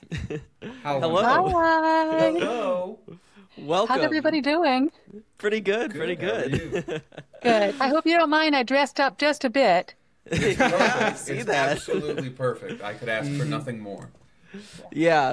Hello. Hi. Hello. Welcome. How's everybody doing? Pretty good, pretty How are good. you? Good. I hope you don't mind. I dressed up just a bit. Yeah, I see It's that. absolutely perfect. I could ask for nothing more. Yeah,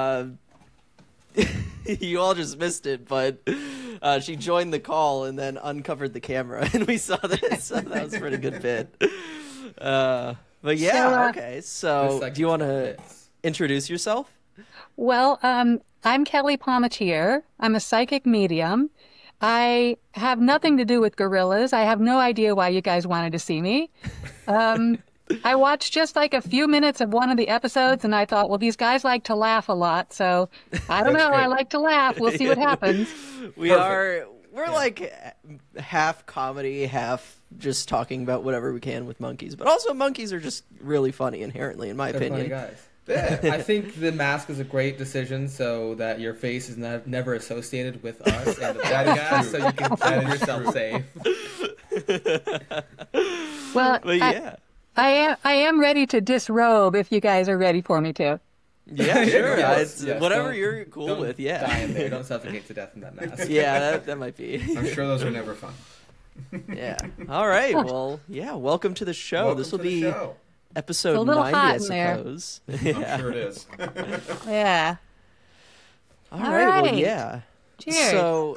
you all just missed it, but she joined the call and then uncovered the camera, and we saw this. So that was a pretty good bit. But yeah, okay. So, do you want to introduce yourself? Well, I'm Kelly Palmatier. I'm a psychic medium. I have nothing to do with gorillas. I have no idea why you guys wanted to see me. I watched just like a few minutes of one of the episodes, and I thought, well, these guys like to laugh a lot, so I don't That's know. great. I like to laugh. We'll see what happens. We're like half comedy, half just talking about whatever we can with monkeys. But also, monkeys are just really funny inherently, in my They're opinion. funny guys. Yeah. I think the mask is a great decision so that your face is never associated with us and the That is podcast, true. so you can That keep is yourself safe. Well, But yeah. I am ready to disrobe if you guys are ready for me to. Yeah, sure. Yes, Whatever don't- you're cool Don't with, yeah. die in there. Don't suffocate to death in that mask. Yeah, that might be. I'm sure those are never fun. Yeah. All right. Well, yeah. Welcome to the show. Welcome This will to the be show. episode It's a little 90, hot I in there. suppose. I'm Yeah. sure it is. Yeah. All All right. Well, right. yeah. Cheers. So,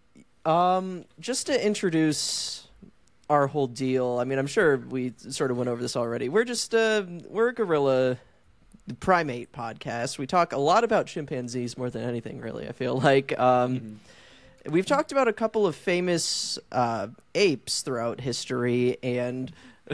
just to introduce our whole deal. I mean, I'm sure we sort of went over this already. We're just we're a gorilla primate podcast. We talk a lot about chimpanzees more than anything, really. I feel like we've talked about a couple of famous apes throughout history, and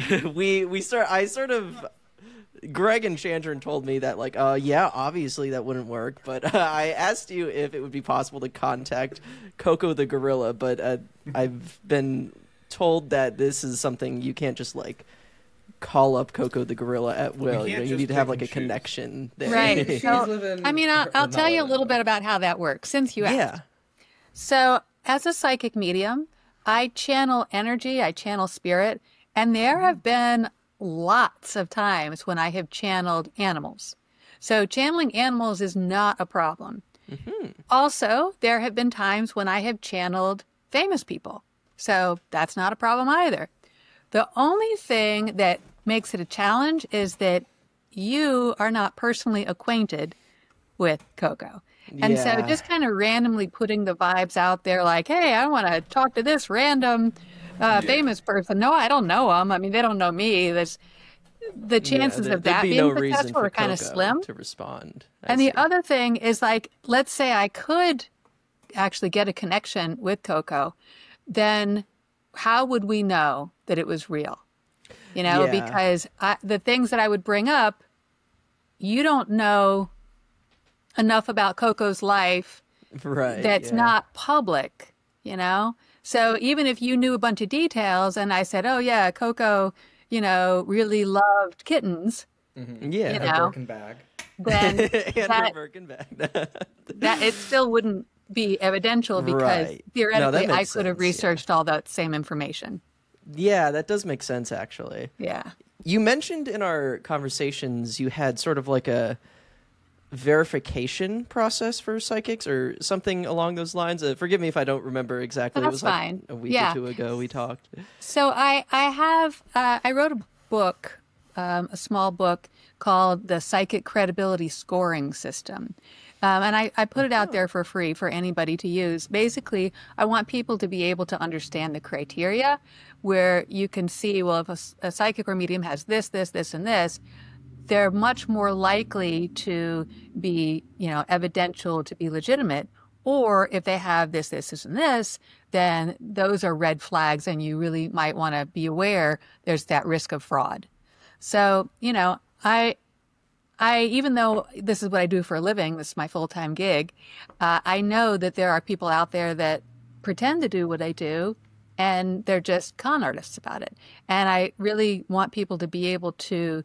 I sort of. Greg and Chandran told me that, like, yeah, obviously that wouldn't work, but I asked you if it would be possible to contact Coco the gorilla, but I've been told that this is something you can't just, like, call up Coco the gorilla at will. can't You just need to have, pick like, a and choose. connection there. Right. She's So, living I mean, I'll not tell you a living, little but- bit about how that works since you asked. Yeah. So, as a psychic medium, I channel energy, I channel spirit, and there have been lots of times when I have channeled animals. So, channeling animals is not a problem. Also, there have been times when I have channeled famous people. So, that's not a problem either. The only thing that makes it a challenge is that you are not personally acquainted with Coco. And so Yeah. just kind of randomly putting the vibes out there like, hey, I want to talk to this random famous person. No, I don't know them. I mean, they don't know me. The chances Yeah, of that there'd be being no reason successful for are kind of Coco slim. to respond. I And the see. other thing is like, let's say I could actually get a connection with Coco, then how would we know that it was real? You know, Yeah. because the things that I would bring up, you don't know enough about Coco's life right, that's yeah. not public, you know? So even if you knew a bunch of details and I said, oh, yeah, Coco, you know, really loved kittens, Yeah. You A know. Birkin bag. then and her that, Birkin bag. that it still wouldn't be evidential because Right. No, theoretically that I makes could have sense, yeah. researched all that same information. Yeah, that does make sense, actually. Yeah. You mentioned in our conversations you had sort of like a verification process for psychics or something along those lines. Forgive me if I don't remember exactly. Oh, It was that's like fine. a week Yeah. or two ago we talked. So I wrote a book, a small book called The Psychic Credibility Scoring System. And I put it out there for free for anybody to use. Basically, I want people to be able to understand the criteria where you can see, well, if a psychic or medium has this, this, this, and this, they're much more likely to be, you know, evidential, to be legitimate. Or if they have this, this, this, and this, then those are red flags and you really might want to be aware there's that risk of fraud. So, you know, I even though this is what I do for a living, this is my full-time gig, I know that there are people out there that pretend to do what I do and they're just con artists about it. And I really want people to be able to,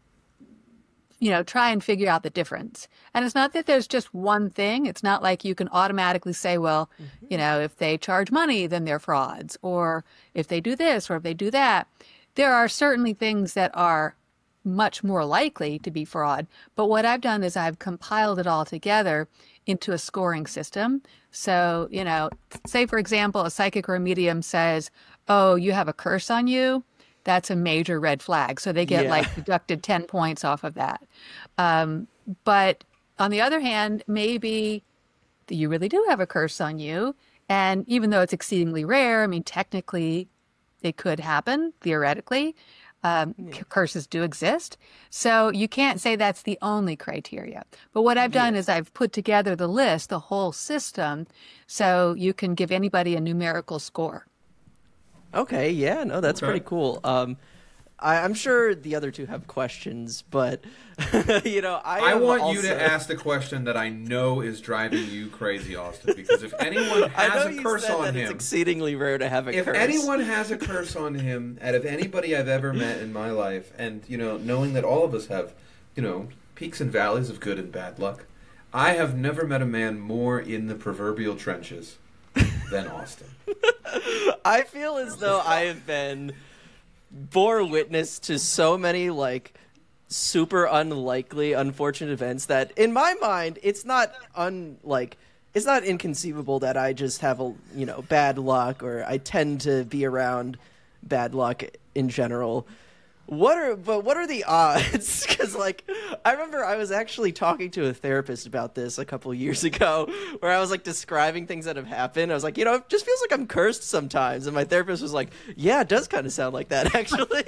you know, try and figure out the difference. And it's not that there's just one thing. It's not like you can automatically say, well, you know, if they charge money, then they're frauds, or if they do this, or if they do that. There are certainly things that are much more likely to be fraud. But what I've done is I've compiled it all together into a scoring system. So, say, for example, a psychic or a medium says, oh, you have a curse on you. That's a major red flag. So they get deducted 10 points off of that. But on the other hand, maybe you really do have a curse on you. And even though it's exceedingly rare, I mean, technically it could happen, theoretically. Curses do exist. So you can't say that's the only criteria. But what I've done is I've put together the list, the whole system, so you can give anybody a numerical score. Okay, yeah, no, that's pretty cool. I'm sure the other two have questions, but I want you to ask the question that I know is driving you crazy, Austin. Because if anyone has a curse on him, it's exceedingly rare to have a curse. If anyone has a curse on him, out of anybody I've ever met in my life, and knowing that all of us have, peaks and valleys of good and bad luck, I have never met a man more in the proverbial trenches than Austin. I feel as though I have bore witness to so many super unlikely, unfortunate events that in my mind it's not it's not inconceivable that I just have bad luck, or I tend to be around bad luck in general. What are the odds? Because I remember I was actually talking to a therapist about this a couple years ago, where I was describing things that have happened. I was like, it just feels like I'm cursed sometimes, and my therapist was like, yeah, it does kind of sound like that actually.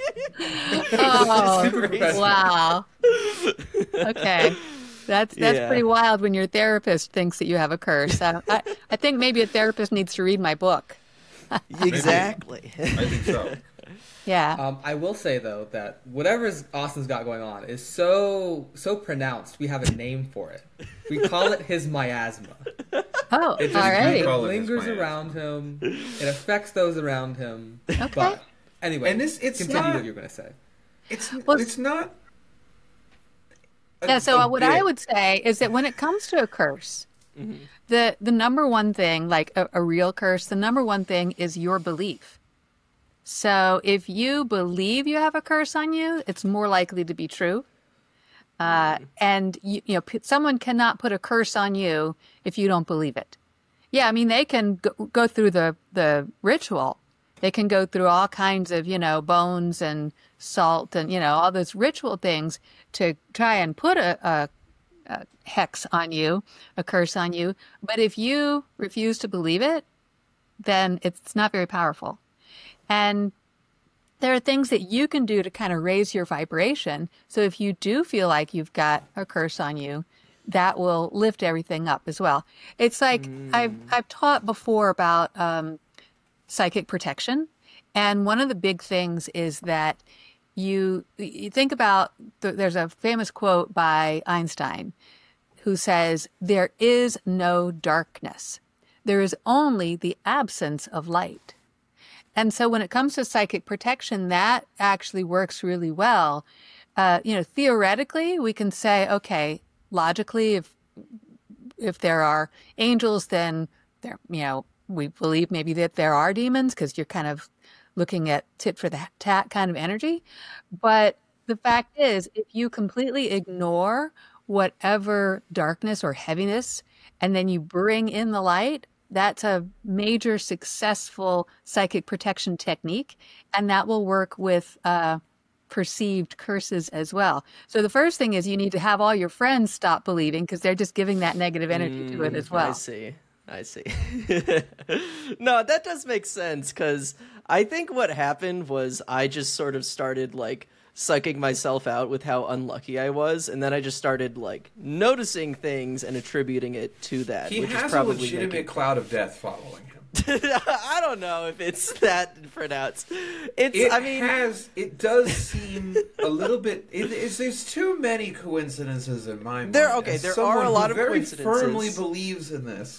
Oh, wow. Okay. That's pretty wild when your therapist thinks that you have a curse. I think maybe a therapist needs to read my book. Exactly. I think so. Yeah. I will say though that whatever Austin's got going on is so pronounced. We have a name for it. We call it his miasma. Oh, all right. It lingers around him. It affects those around him. Okay. But anyway, and it's continue not, what you're going to say. It's not. So what I would say is that when it comes to a curse, the number one thing, like a real curse, the number one thing is your belief. So if you believe you have a curse on you, it's more likely to be true. And someone cannot put a curse on you if you don't believe it. Yeah, I mean, they can go through the ritual. They can go through all kinds of, bones and salt and, all those ritual things to try and put a hex on you, a curse on you. But if you refuse to believe it, then it's not very powerful. And there are things that you can do to kind of raise your vibration. So if you do feel like you've got a curse on you, that will lift everything up as well. It's like I've taught before about psychic protection. And one of the big things is that you think about, there's a famous quote by Einstein who says, there is no darkness. There is only the absence of light. And so when it comes to psychic protection, that actually works really well. Theoretically, we can say, okay, logically, if there are angels, then there, we believe maybe that there are demons because you're kind of looking at tit for the tat kind of energy. But the fact is, if you completely ignore whatever darkness or heaviness, and then you bring in the light, that's a major successful psychic protection technique, and that will work with perceived curses as well. So the first thing is you need to have all your friends stop believing because they're just giving that negative energy to it as well. I see. No, that does make sense because I think what happened was I just sort of started psyching myself out with how unlucky I was, and then I just started noticing things and attributing it to that. He which has is probably a legitimate cloud of death following him. I don't know if it's that pronounced. It does seem a little bit. There's too many coincidences in my mind. There are a lot of very coincidences. Firmly believes in this.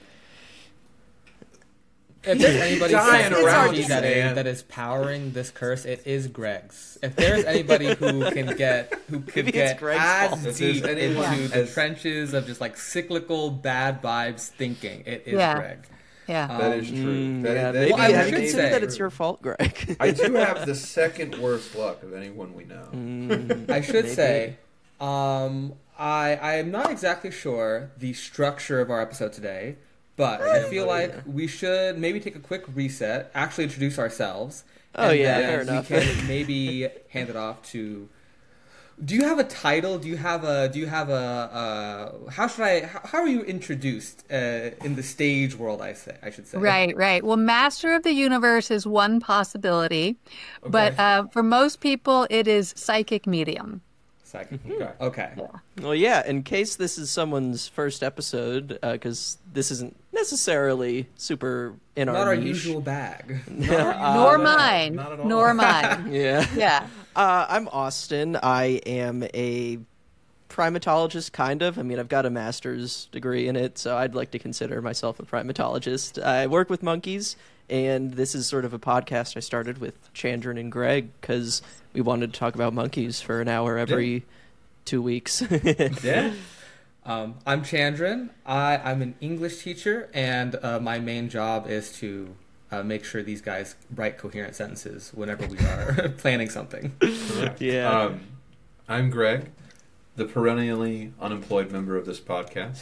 If there's anybody dying around you, that is powering this curse, it is Greg's. If there's anybody who can get as deep into the trenches of just cyclical bad vibes thinking, it is Greg. Yeah. That is true. Yeah, That maybe Well, I have you should considered say- that it's your fault, Greg? I do have the second worst luck of anyone we know. I should Maybe. say, I am not exactly sure the structure of our episode today, but I feel like we should maybe take a quick reset, actually introduce ourselves. Oh, and yeah, then fair enough. We can maybe hand it off to. Do you have a title? Do you have a? How are you introduced in the stage world? I should say. Right. Well, Master of the Universe is one possibility, but for most people, it is psychic medium. Psychic. Okay. Well, yeah, in case this is someone's first episode, because this isn't necessarily super in Not our our niche. usual bag. Nor mine. not at all. Nor mine. Yeah. Yeah. I'm Austin. I am a primatologist, kind of. I mean, I've got a master's degree in it, so I'd like to consider myself a primatologist. I work with monkeys, and this is sort of a podcast I started with Chandran and Greg because we wanted to talk about monkeys for an hour every 2 weeks. Yeah. I'm Chandran. I'm an English teacher, and my main job is to make sure these guys write coherent sentences whenever we are planning something. Correct. Yeah. I'm Greg, the perennially unemployed member of this podcast.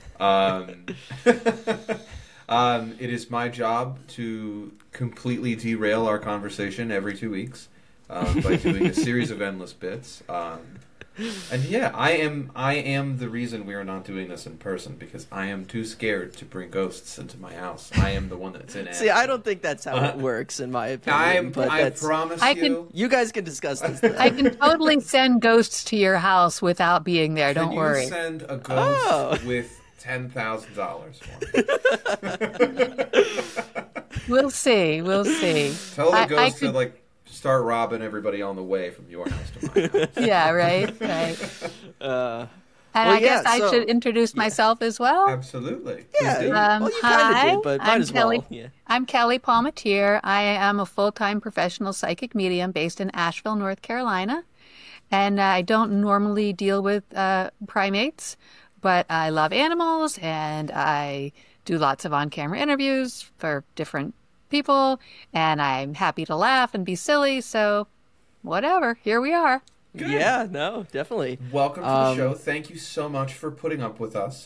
It is my job to completely derail our conversation every 2 weeks by doing a series of endless bits. And yeah, I am the reason we are not doing this in person because I am too scared to bring ghosts into my house. I am the one that's in it. See, I don't think that's how it works, in my opinion. I promise I you. can- You guys can discuss this. Then. I can totally send ghosts to your house without being there. Don't Can worry. you send a ghost Oh. with $10,000 for me? We'll see. Tell the I ghost could- to like start robbing everybody on the way from your house to my house. Yeah, right. Uh, And Well, I guess yeah, I so- should introduce myself as well. Absolutely. yeah. Please do. Well, you kind of Hi, did, but might I'm as well. Kelly. Yeah. I'm Kelly Palmatier. I am a full-time professional psychic medium based in Asheville, North Carolina. And I don't normally deal with primates, but I love animals and I do lots of on-camera interviews for different people. And I'm happy to laugh and be silly. So whatever, here we are. Good. Yeah, no, definitely. Welcome to the show. Thank you so much for putting up with us.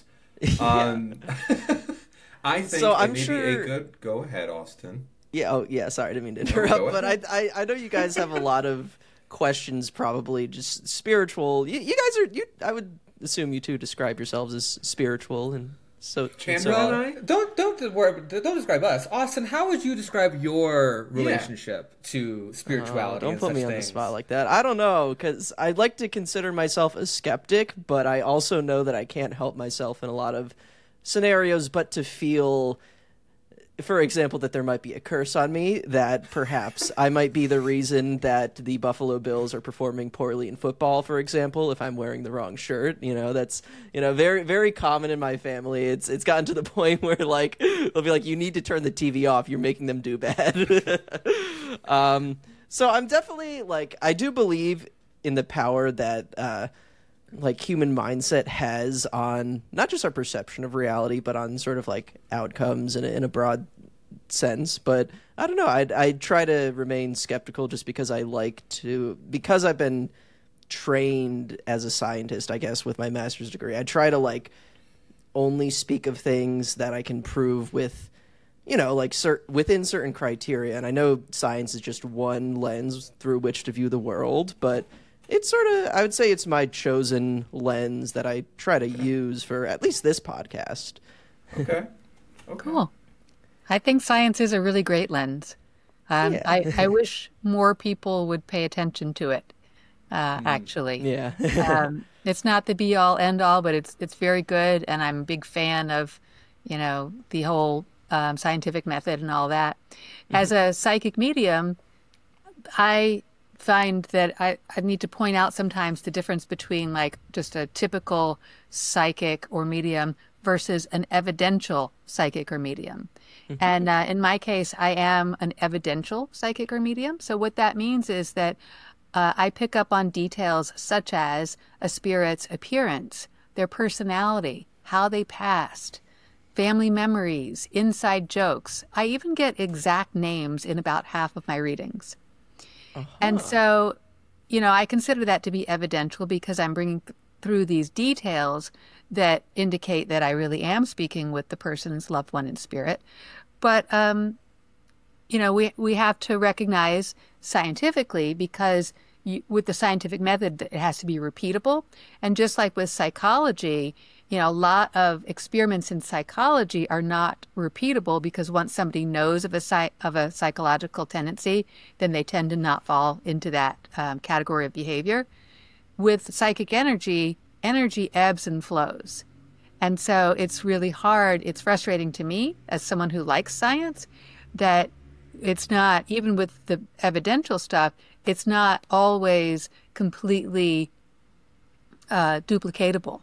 I think So it I'm may sure- be a good go ahead, Austin. Yeah. Oh, yeah. Sorry, I didn't mean to go interrupt, but ahead. I know you guys have a lot of questions, probably just spiritual. You guys are. I would assume you two describe yourselves as spiritual and so. Chandra so- and I? Don't describe us, Austin. How would you describe your relationship to spirituality? Don't and put such me on things? the spot like that. I don't know, because I'd like to consider myself a skeptic, but I also know that I can't help myself in a lot of scenarios but to feel, for example, that there might be a curse on me, that perhaps I might be the reason that the Buffalo Bills are performing poorly in football, for example, if I'm wearing the wrong shirt. That's very, very common in my family. It's gotten to the point where like they'll be like, you need to turn the TV off, you're making them do bad. So I'm definitely like, I do believe in the power that like human mindset has on not just our perception of reality, but on sort of like outcomes in a broad sense. But I don't know. I try to remain skeptical just because because I've been trained as a scientist, I guess, with my master's degree. I try to like only speak of things that I can prove with, like within certain criteria. And I know science is just one lens through which to view the world, but it's sort of, I would say it's my chosen lens that I try to use for at least this podcast. Okay. Cool. I think science is a really great lens. Yeah. I wish more people would pay attention to it, actually. Yeah. It's not the be all end all, but it's very good, and I'm a big fan of, the whole scientific method and all that. As a psychic medium, I find that I need to point out sometimes the difference between like just a typical psychic or medium versus an evidential psychic or medium. And in my case, I am an evidential psychic or medium. So what that means is that I pick up on details such as a spirit's appearance, their personality, how they passed, family memories, inside jokes. I even get exact names in about half of my readings. And so, I consider that to be evidential because I'm bringing through these details that indicate that I really am speaking with the person's loved one in spirit. But, we have to recognize scientifically, because with the scientific method, it has to be repeatable. And just like with psychology, a lot of experiments in psychology are not repeatable because once somebody knows of a psychological tendency, then they tend to not fall into that category of behavior. With psychic energy ebbs and flows. And so it's really hard. It's frustrating to me as someone who likes science that it's not, even with the evidential stuff, it's not always completely duplicatable,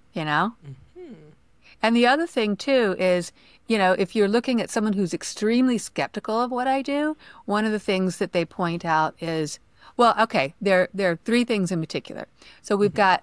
And the other thing too is, if you're looking at someone who's extremely skeptical of what I do, one of the things that they point out is, well, okay, there are three things in particular. So we've got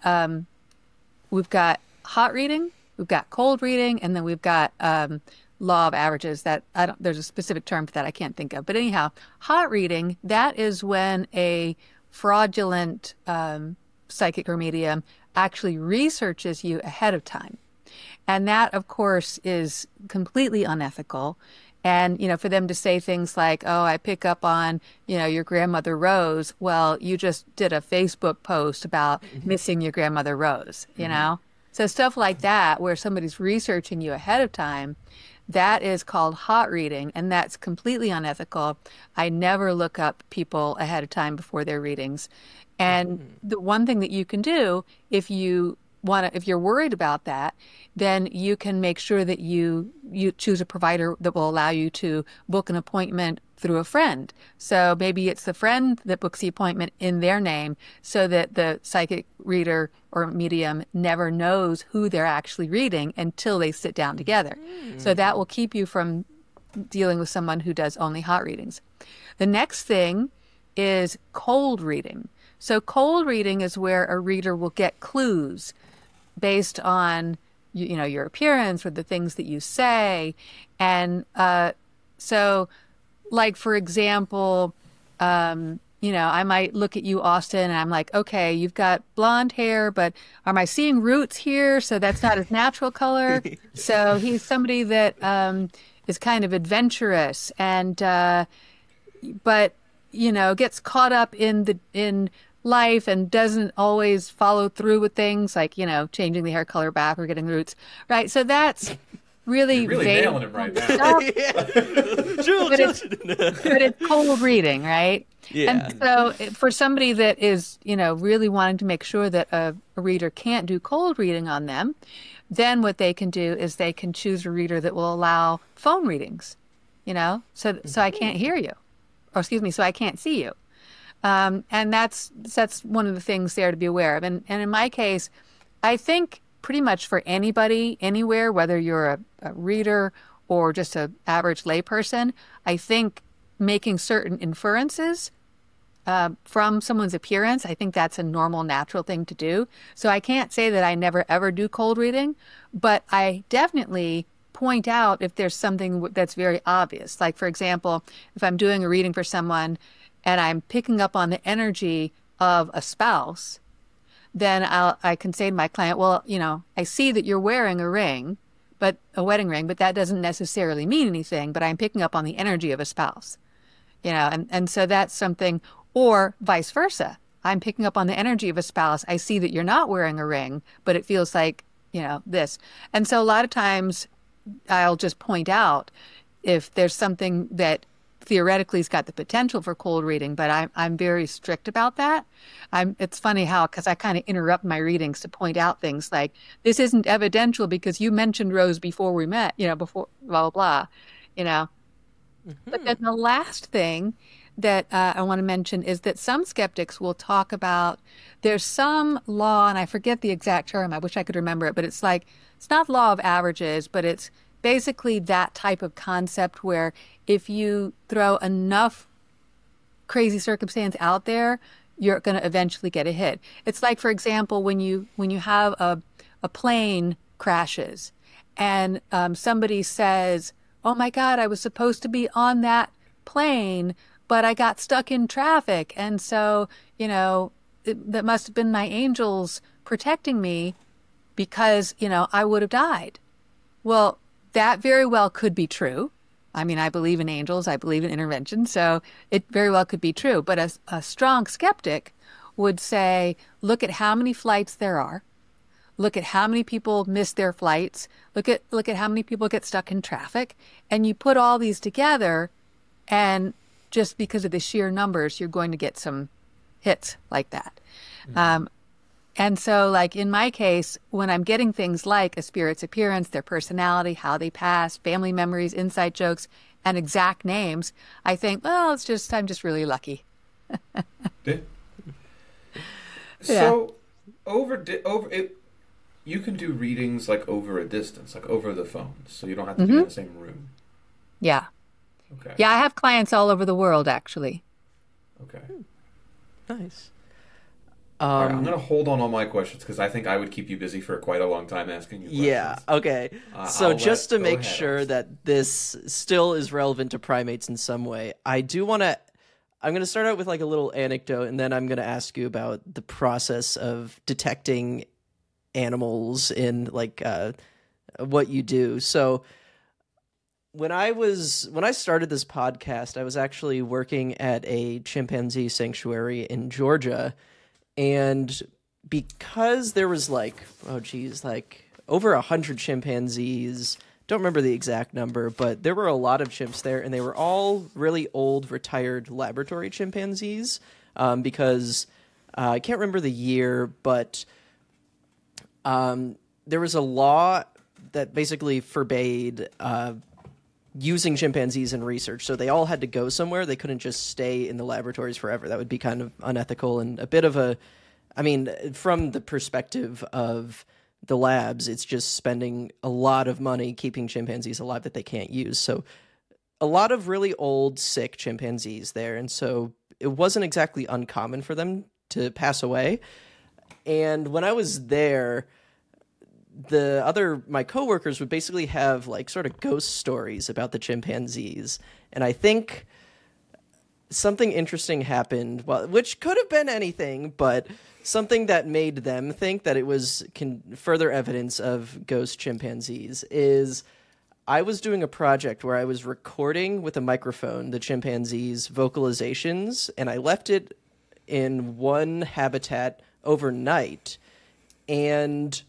hot reading, we've got cold reading, and then we've got law of averages. There's a specific term for that I can't think of. But anyhow, hot reading, that is when a fraudulent psychic or medium actually researches you ahead of time. And that, of course, is completely unethical. And, for them to say things like, oh, I pick up on, your grandmother Rose. Well, you just did a Facebook post about missing your grandmother Rose, So stuff like that, where somebody's researching you ahead of time, that is called hot reading, and that's completely unethical. I never look up people ahead of time before their readings. And the one thing that you can do, if you're worried about that, then you can make sure that you choose a provider that will allow you to book an appointment through a friend. So maybe it's the friend that books the appointment in their name so that the psychic reader or medium never knows who they're actually reading until they sit down together. So that will keep you from dealing with someone who does only hot readings. The next thing is cold reading. So cold reading is where a reader will get clues based on your appearance or the things that you say. And so, like, for example, I might look at you, Austin, and I'm like, okay, you've got blonde hair, but am I seeing roots here? So that's not his natural color. So he's somebody that is kind of adventurous and but gets caught up in life and doesn't always follow through with things like, changing the hair color back or getting roots, right? So that's really You're really vague nailing him right now. stuff, but it's cold reading, right? Yeah. And so for somebody that is, really wanting to make sure that a reader can't do cold reading on them, then what they can do is they can choose a reader that will allow phone readings, so I can't hear you, or excuse me, so I can't see you. And that's one of the things there to be aware of. And in my case, I think pretty much for anybody, anywhere, whether you're a reader or just an average layperson, I think making certain inferences from someone's appearance, I think that's a normal, natural thing to do. So I can't say that I never, ever do cold reading, but I definitely point out if there's something that's very obvious. Like, for example, if I'm doing a reading for someone and I'm picking up on the energy of a spouse, then I can say to my client, well, I see that you're wearing a ring, but a wedding ring, but that doesn't necessarily mean anything, but I'm picking up on the energy of a spouse, and so that's something, or vice versa. I'm picking up on the energy of a spouse. I see that you're not wearing a ring, but it feels like, this. And so a lot of times I'll just point out if there's something that theoretically has got the potential for cold reading, but I'm very strict about that. It's funny because I kind of interrupt my readings to point out things like, this isn't evidential because you mentioned Rose before we met, before blah, blah, blah, But then the last thing that I want to mention is that some skeptics will talk about, there's some law, and I forget the exact term, I wish I could remember it, but it's not law of averages, but it's basically that type of concept where if you throw enough crazy circumstance out there, you're going to eventually get a hit. It's like, for example, when you have a plane crashes and somebody says, "Oh my God, I was supposed to be on that plane, but I got stuck in traffic, and so that must have been my angels protecting me because I would have died." Well, that very well could be true. I mean, I believe in angels, I believe in intervention, so it very well could be true. But a strong skeptic would say, look at how many flights there are. Look at how many people miss their flights. Look at how many people get stuck in traffic. And you put all these together, and just because of the sheer numbers, you're going to get some hits like that. Mm-hmm. And so, like in my case, when I'm getting things like a spirit's appearance, their personality, how they pass, family memories, inside jokes, and exact names, I think, well, I'm just really lucky. Yeah. So, over it, you can do readings like over a distance, like over the phone, so you don't have to be in the same room. Yeah. Okay. Yeah, I have clients all over the world, actually. Okay. Nice. All right, I'm going to hold on all my questions because I think I would keep you busy for quite a long time asking you questions. Yeah, okay. So just to make sure that this still is relevant to primates in some way, I'm going to start out with like a little anecdote, and then I'm going to ask you about the process of detecting animals in like what you do. So when I started this podcast, I was actually working at a chimpanzee sanctuary in Georgia. And because there was like over 100 chimpanzees, don't remember the exact number, but there were a lot of chimps there, and they were all really old, retired laboratory chimpanzees. Because I can't remember the year, but there was a law that basically forbade using chimpanzees in research. So they all had to go somewhere. They couldn't just stay in the laboratories forever. That would be kind of unethical and a bit of from the perspective of the labs, it's just spending a lot of money keeping chimpanzees alive that they can't use. So a lot of really old, sick chimpanzees there. And so it wasn't exactly uncommon for them to pass away. And when I was there, my coworkers would basically have like sort of ghost stories about the chimpanzees. And I think something interesting happened, which could have been anything, but something that made them think that it was further evidence of ghost chimpanzees is I was doing a project where I was recording with a microphone the chimpanzees' vocalizations, and I left it in one habitat overnight. And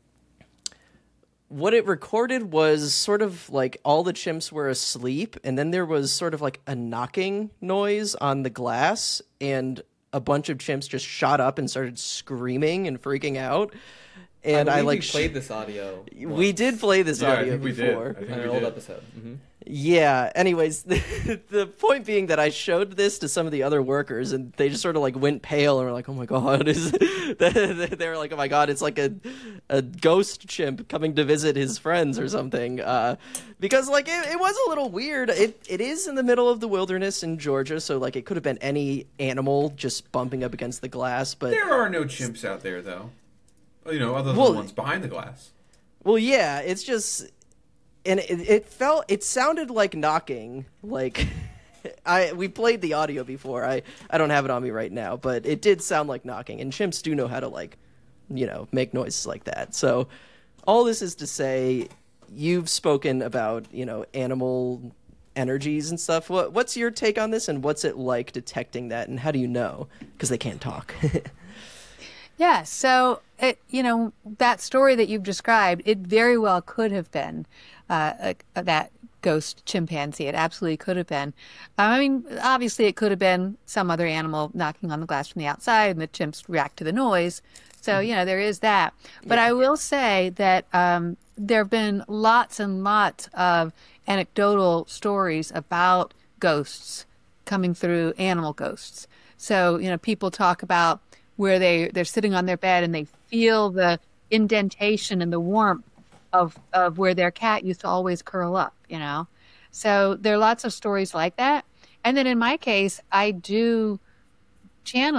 what it recorded was sort of like all the chimps were asleep, and then there was sort of like a knocking noise on the glass, and a bunch of chimps just shot up and started screaming and freaking out. And I like played this audio. We did play this audio before. I think an old episode. Mm-hmm. Yeah. Anyways, the point being that I showed this to some of the other workers, and they just sort of like went pale and were like, "Oh my god!" They were like, "Oh my god, it's like a ghost chimp coming to visit his friends or something." Because like it was a little weird. It is in the middle of the wilderness in Georgia, so like it could have been any animal just bumping up against the glass. But there are no chimps out there, though. Other than the ones behind the glass. Well, yeah, it's just. And it sounded like knocking. Like we played the audio before. I don't have it on me right now, but it did sound like knocking. And chimps do know how to make noises like that. So all this is to say, you've spoken about animal energies and stuff. What's your take on this, and what's it like detecting that, and how do you know? Because they can't talk. Yeah, so that story that you've described, it very well could have been that ghost chimpanzee. It absolutely could have been. I mean, obviously, it could have been some other animal knocking on the glass from the outside, and the chimps react to the noise. So there is that. But I will say that there have been lots and lots of anecdotal stories about ghosts coming through, animal ghosts. So people talk about where they're sitting on their bed and they feel the indentation and the warmth of where their cat used to always curl up, So there are lots of stories like that. And then in my case, I do channel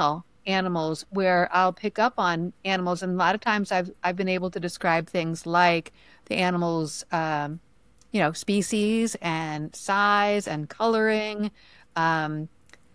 animals where I'll pick up on animals, and a lot of times I've been able to describe things like the animal's species and size and coloring, um,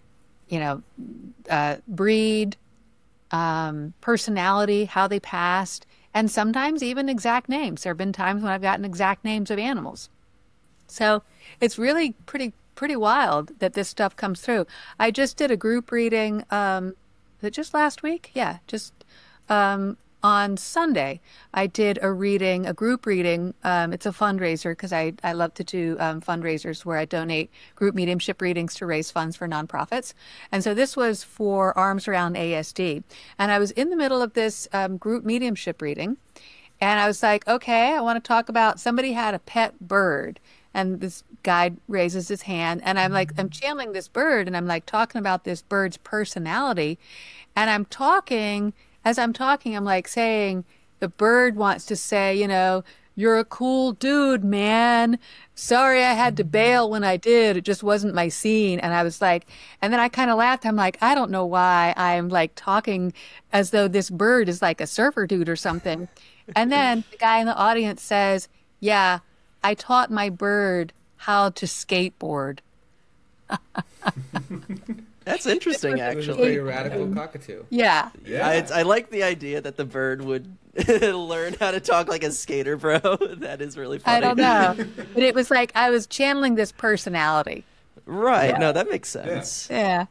breed, personality, how they passed, and sometimes even exact names. There have been times when I've gotten exact names of animals. So it's really pretty wild that this stuff comes through. I just did a group reading, was it just last week? Yeah, just on Sunday. I did a group reading. It's a fundraiser because I love to do fundraisers where I donate group mediumship readings to raise funds for nonprofits. And so this was for Arms Around ASD. And I was in the middle of this group mediumship reading. And I was like, okay, I want to talk about somebody had a pet bird. And this guy raises his hand, and I'm channeling this bird, and I'm like talking about this bird's personality. And as I'm talking, I'm like saying, the bird wants to say, you're a cool dude, man. Sorry I had to bail when I did. It just wasn't my scene. And I was like, and then I kind of laughed. I'm like, I don't know why I'm like talking as though this bird is like a surfer dude or something. And then the guy in the audience says, yeah, I taught my bird how to skateboard. That's interesting, It was a actually. very radical cockatoo. Yeah. I like the idea that the bird would learn how to talk like a skater, bro. That is really funny. I don't know. But it was like I was channeling this personality. Right. Yeah. No, that makes sense. Yeah.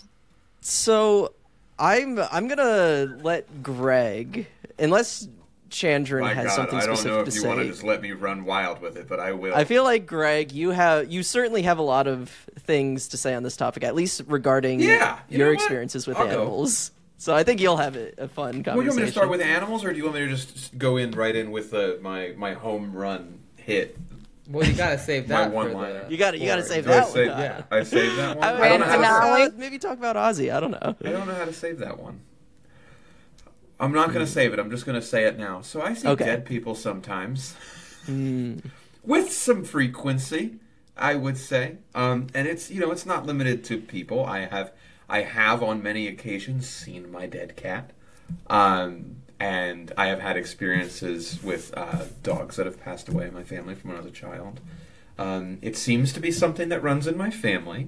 So I'm gonna let Greg, unless Chandran My has God, something I don't specific know to if you want to say. just let me run wild with it, but I will. I feel like Greg, you certainly have a lot of things to say on this topic, at least regarding Yeah, you know your what? experiences with I'll go. animals. So I think you'll have a fun conversation. Well, you want me to start with animals, or do you want me to just go right in with my home run hit? Well, you gotta save My that. one-liner. You gotta save Do I that save, one. Yeah. I saved that one? I I don't know how to finale. maybe talk about Ozzy. I don't know. I don't know how to save that one. I'm not going to save it. I'm just going to say it now. So I see Okay. dead people sometimes. With some frequency, I would say. And it's, it's not limited to people. I have on many occasions seen my dead cat. And I have had experiences with dogs that have passed away in my family from when I was a child. It seems to be something that runs in my family.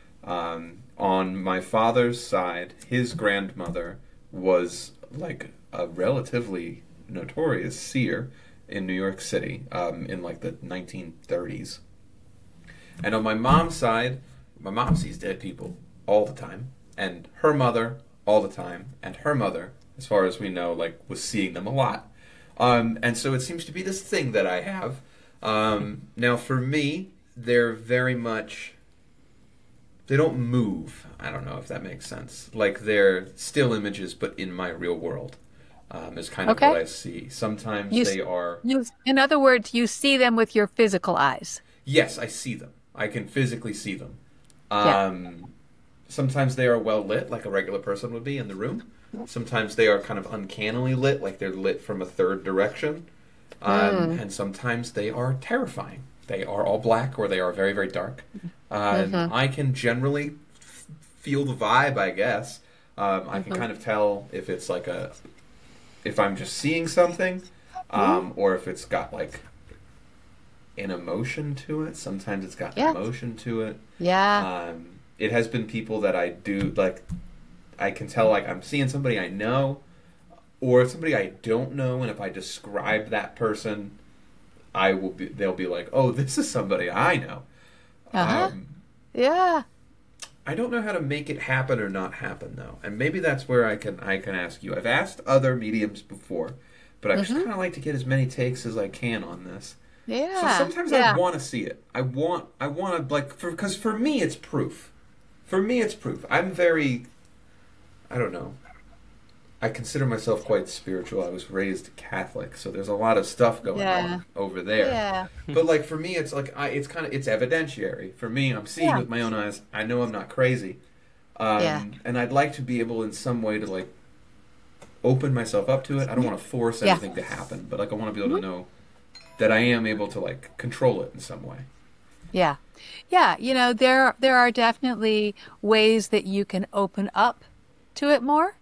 On my father's side, his grandmother was like a relatively notorious seer in New York City in like the 1930s. And on my mom's side, my mom sees dead people all the time, and her mother all the time, and her mother, as far as we know, like was seeing them a lot. And so it seems to be this thing that I have. Now for me, they're very much, they don't move. I don't know if that makes sense. Like they're still images, but in my real world is kind of Okay. what I see. Sometimes You- they are. In other words, you see them with your physical eyes. Yes, I see them. I can physically see them. Yeah. Sometimes they are well lit, like a regular person would be in the room. Sometimes they are kind of uncannily lit, like they're lit from a third direction. And sometimes they are terrifying. They are all black or they are very, very dark. I can generally feel the vibe, I guess. I can kind of tell if it's like if I'm just seeing something, or if it's got like an emotion to it. Sometimes it's got Yeah. emotion to it. Yeah. It has been people that I do, like, I can tell, like, I'm seeing somebody I know, or somebody I don't know, and if I describe that person, they'll be like, oh, this is somebody I know. Uh-huh. Yeah. I don't know how to make it happen or not happen, though. And maybe that's where I can ask you. I've asked other mediums before, but I just kind of like to get as many takes as I can on this. Yeah. So sometimes yeah. I want to see it. I want to, like, because for me it's proof. For me it's proof. I'm very, I don't know. I consider myself quite spiritual. I was raised Catholic, so there's a lot of stuff going on over there. Yeah. But like for me, it's like it's evidentiary. For me, I'm seeing with my own eyes. I know I'm not crazy, and I'd like to be able in some way to like open myself up to it. I don't want to force anything to happen, but like I want to be able to know that I am able to like control it in some way. Yeah. Yeah. There are definitely ways that you can open up to it more.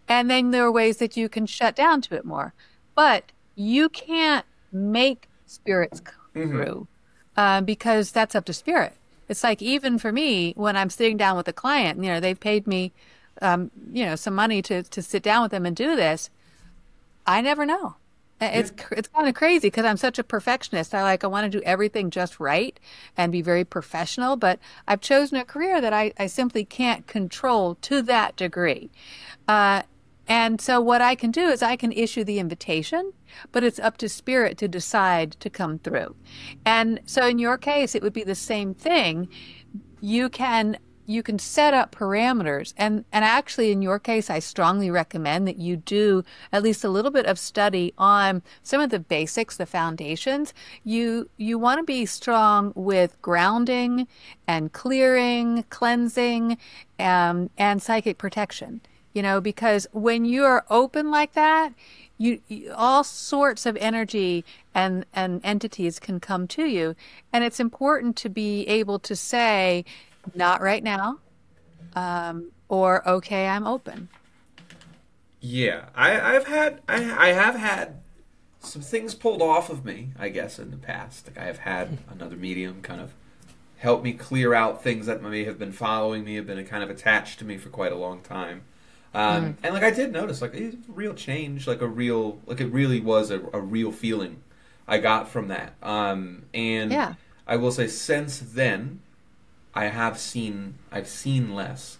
And then there are ways that you can shut down to it more. But you can't make spirits come through because that's up to spirit. It's like, even for me, when I'm sitting down with a client, they've paid me, some money to sit down with them and do this. I never know. It's kind of crazy because I'm such a perfectionist. I want to do everything just right and be very professional, but I've chosen a career that I simply can't control to that degree. And so what I can do is I can issue the invitation, but it's up to spirit to decide to come through. And so in your case, it would be the same thing. You can set up parameters. And actually, in your case, I strongly recommend that you do at least a little bit of study on some of the basics, the foundations. You want to be strong with grounding and clearing, cleansing, and psychic protection. Because when you're open like that, you all sorts of energy and entities can come to you. And it's important to be able to say, not right now, or okay, I'm open. Yeah, I have had some things pulled off of me, I guess, in the past. Like, I have had another medium kind of help me clear out things that may have been following me, have been kind of attached to me for quite a long time. And I did notice a real change, it really was a real feeling I got from that. And yeah. I will say, since then, I've seen less.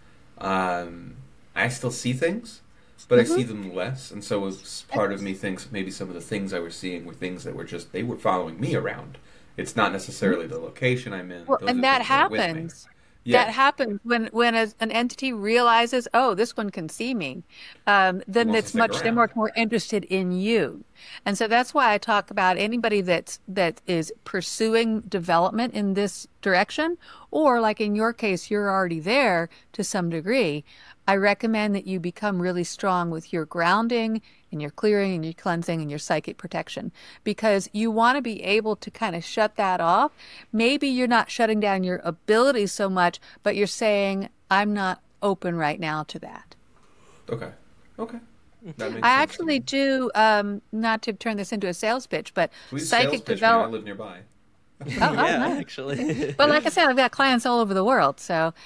I still see things, but I see them less, and so part of me thinks maybe some of the things I was seeing were things that were they were following me around. It's not necessarily the location I'm in. Well, and that happens. Yeah. That happens when an entity realizes, oh, this one can see me. Then they're much more interested in you. And so that's why I talk about anybody that is pursuing development in this direction, or like in your case, you're already there to some degree. I recommend that you become really strong with your grounding and your clearing and your cleansing and your psychic protection, because you want to be able to kind of shut that off. Maybe you're not shutting down your abilities so much, but you're saying, I'm not open right now to that. Okay. That makes I actually do, not to turn this into a sales pitch, but please psychic development. I live nearby. Nice. Actually. But like I said, I've got clients all over the world, so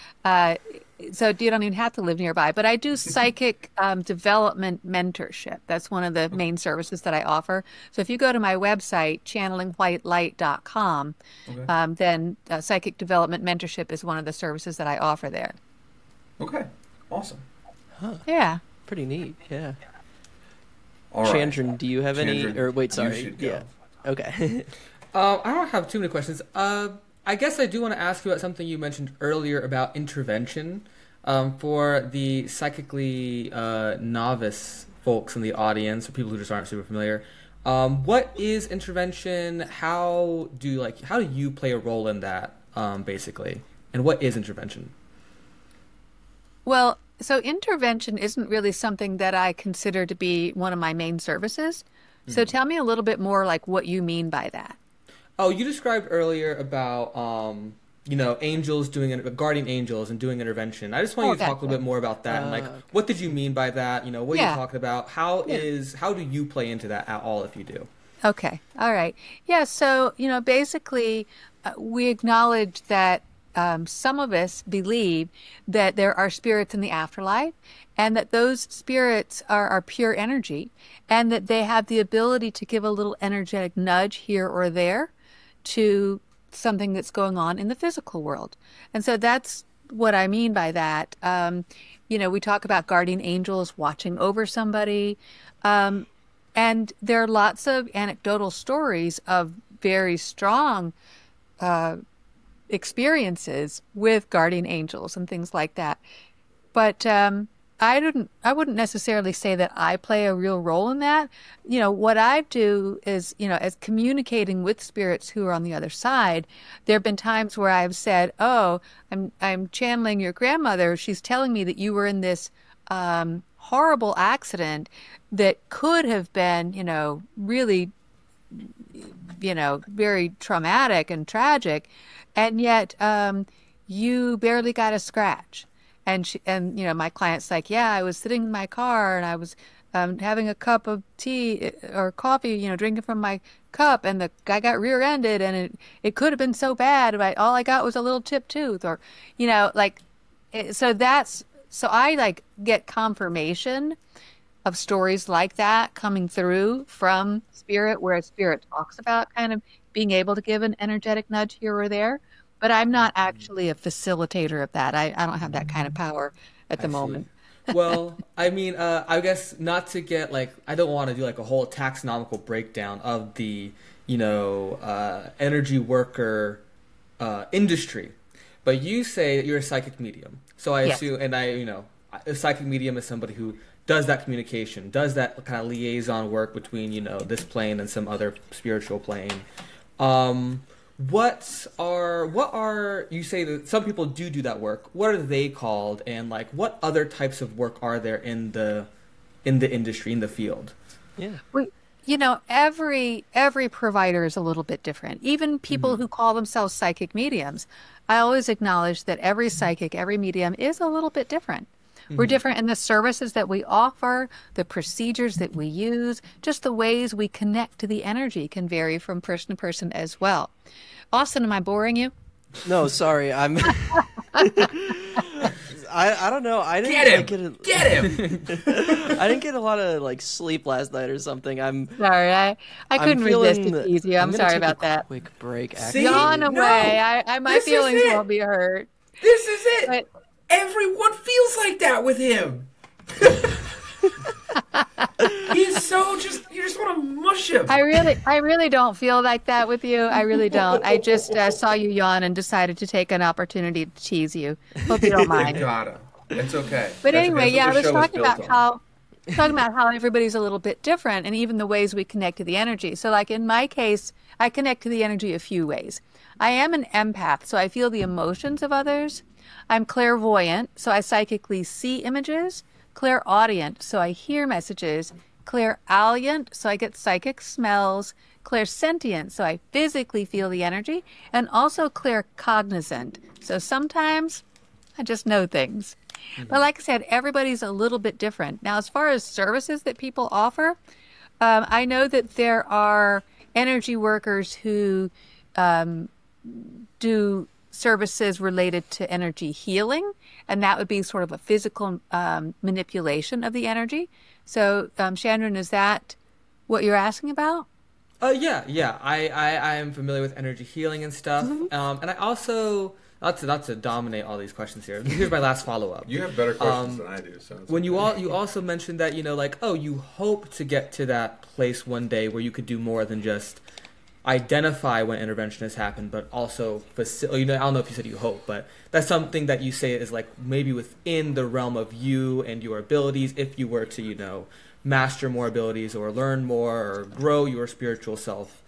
you don't even have to live nearby. But I do psychic development mentorship. That's one of the main services that I offer. So if you go to my website, channelingwhitelight.com, then psychic development mentorship is one of the services that I offer there. Okay, awesome. Huh. Yeah. Pretty neat, yeah. All right. Chandran, do you have any? Or wait, sorry. You should go. Yeah. Okay. I don't have too many questions. I guess I do want to ask you about something you mentioned earlier about intervention. For the psychically novice folks in the audience, or people who just aren't super familiar, what is intervention? How do you play a role in that, basically? And what is intervention? Well, so intervention isn't really something that I consider to be one of my main services. So tell me a little bit more like what you mean by that. Oh, you described earlier about angels guardian angels and doing intervention. I just want you to talk a little bit more about that and what did you mean by that? What are you talking about? How do you play into that at all, if you do? Okay. All right. Yeah. So, basically we acknowledge that some of us believe that there are spirits in the afterlife, and that those spirits are pure energy, and that they have the ability to give a little energetic nudge here or there to something that's going on in the physical world. And so that's what I mean by that. We talk about guardian angels watching over somebody, and there are lots of anecdotal stories of very strong experiences with guardian angels and things like that. But I wouldn't necessarily say that I play a real role in that. What I do is, as communicating with spirits who are on the other side, there have been times where I've said, oh, I'm channeling your grandmother. She's telling me that you were in this horrible accident that could have been, really, very traumatic and tragic. And yet you barely got a scratch. and my client's like, yeah, I was sitting in my car and I was having a cup of tea or coffee, drinking from my cup, and the guy got rear-ended, and it could have been so bad, but all I got was a little chipped tooth, or so I get confirmation of stories like that coming through from spirit, where spirit talks about kind of being able to give an energetic nudge here or there. But I'm not actually a facilitator of that. I don't have that kind of power at the moment. Well, I mean, I guess not to get I don't want to do a whole taxonomical breakdown of the, energy worker industry, but you say that you're a psychic medium. So I assume, and a psychic medium is somebody who does that communication, does that kind of liaison work between, this plane and some other spiritual plane. What are you say that some people do that work? What are they called, and what other types of work are there in the industry, in the field? Yeah. Every provider is a little bit different. Even people who call themselves psychic mediums, I always acknowledge that every psychic, every medium is a little bit different. We're different in the services that we offer, the procedures that we use, just the ways we connect to the energy can vary from person to person as well. Austin, am I boring you? No, sorry. I'm. I don't know. I didn't Get him! I didn't get a lot of sleep last night or something. I'm sorry. I couldn't resist to tease you. I'm sorry about that. Quick break. See? Yawn away. No, my feelings won't be hurt. This is it. But everyone feels like that with him. He's so you just want to mush him. I really don't feel like that with you. I really don't. I just saw you yawn and decided to take an opportunity to tease you. Hope you don't mind. You gotta. It's okay. But That's anyway, I what was the show talking built about on. how everybody's a little bit different, and even the ways we connect to the energy. So in my case, I connect to the energy a few ways. I am an empath, so I feel the emotions of others. I'm clairvoyant, so I psychically see images. Clairaudient, so I hear messages. Clairalient, so I get psychic smells. Clairsentient, so I physically feel the energy. And also claircognizant, so sometimes I just know things. But like I said, everybody's a little bit different. Now, as far as services that people offer, I know that there are energy workers who do services related to energy healing, and that would be sort of a physical manipulation of the energy. So, Chandran, is that what you're asking about? Yeah. I am familiar with energy healing and stuff, and I also not to dominate all these questions here. Here's my last follow up. You have better questions than I do. So when you also mentioned that you hope to get to that place one day where you could do more than just identify when intervention has happened, but also I don't know if you said you hope, but that's something that you say is maybe within the realm of you and your abilities, if you were to master more abilities or learn more or grow your spiritual self.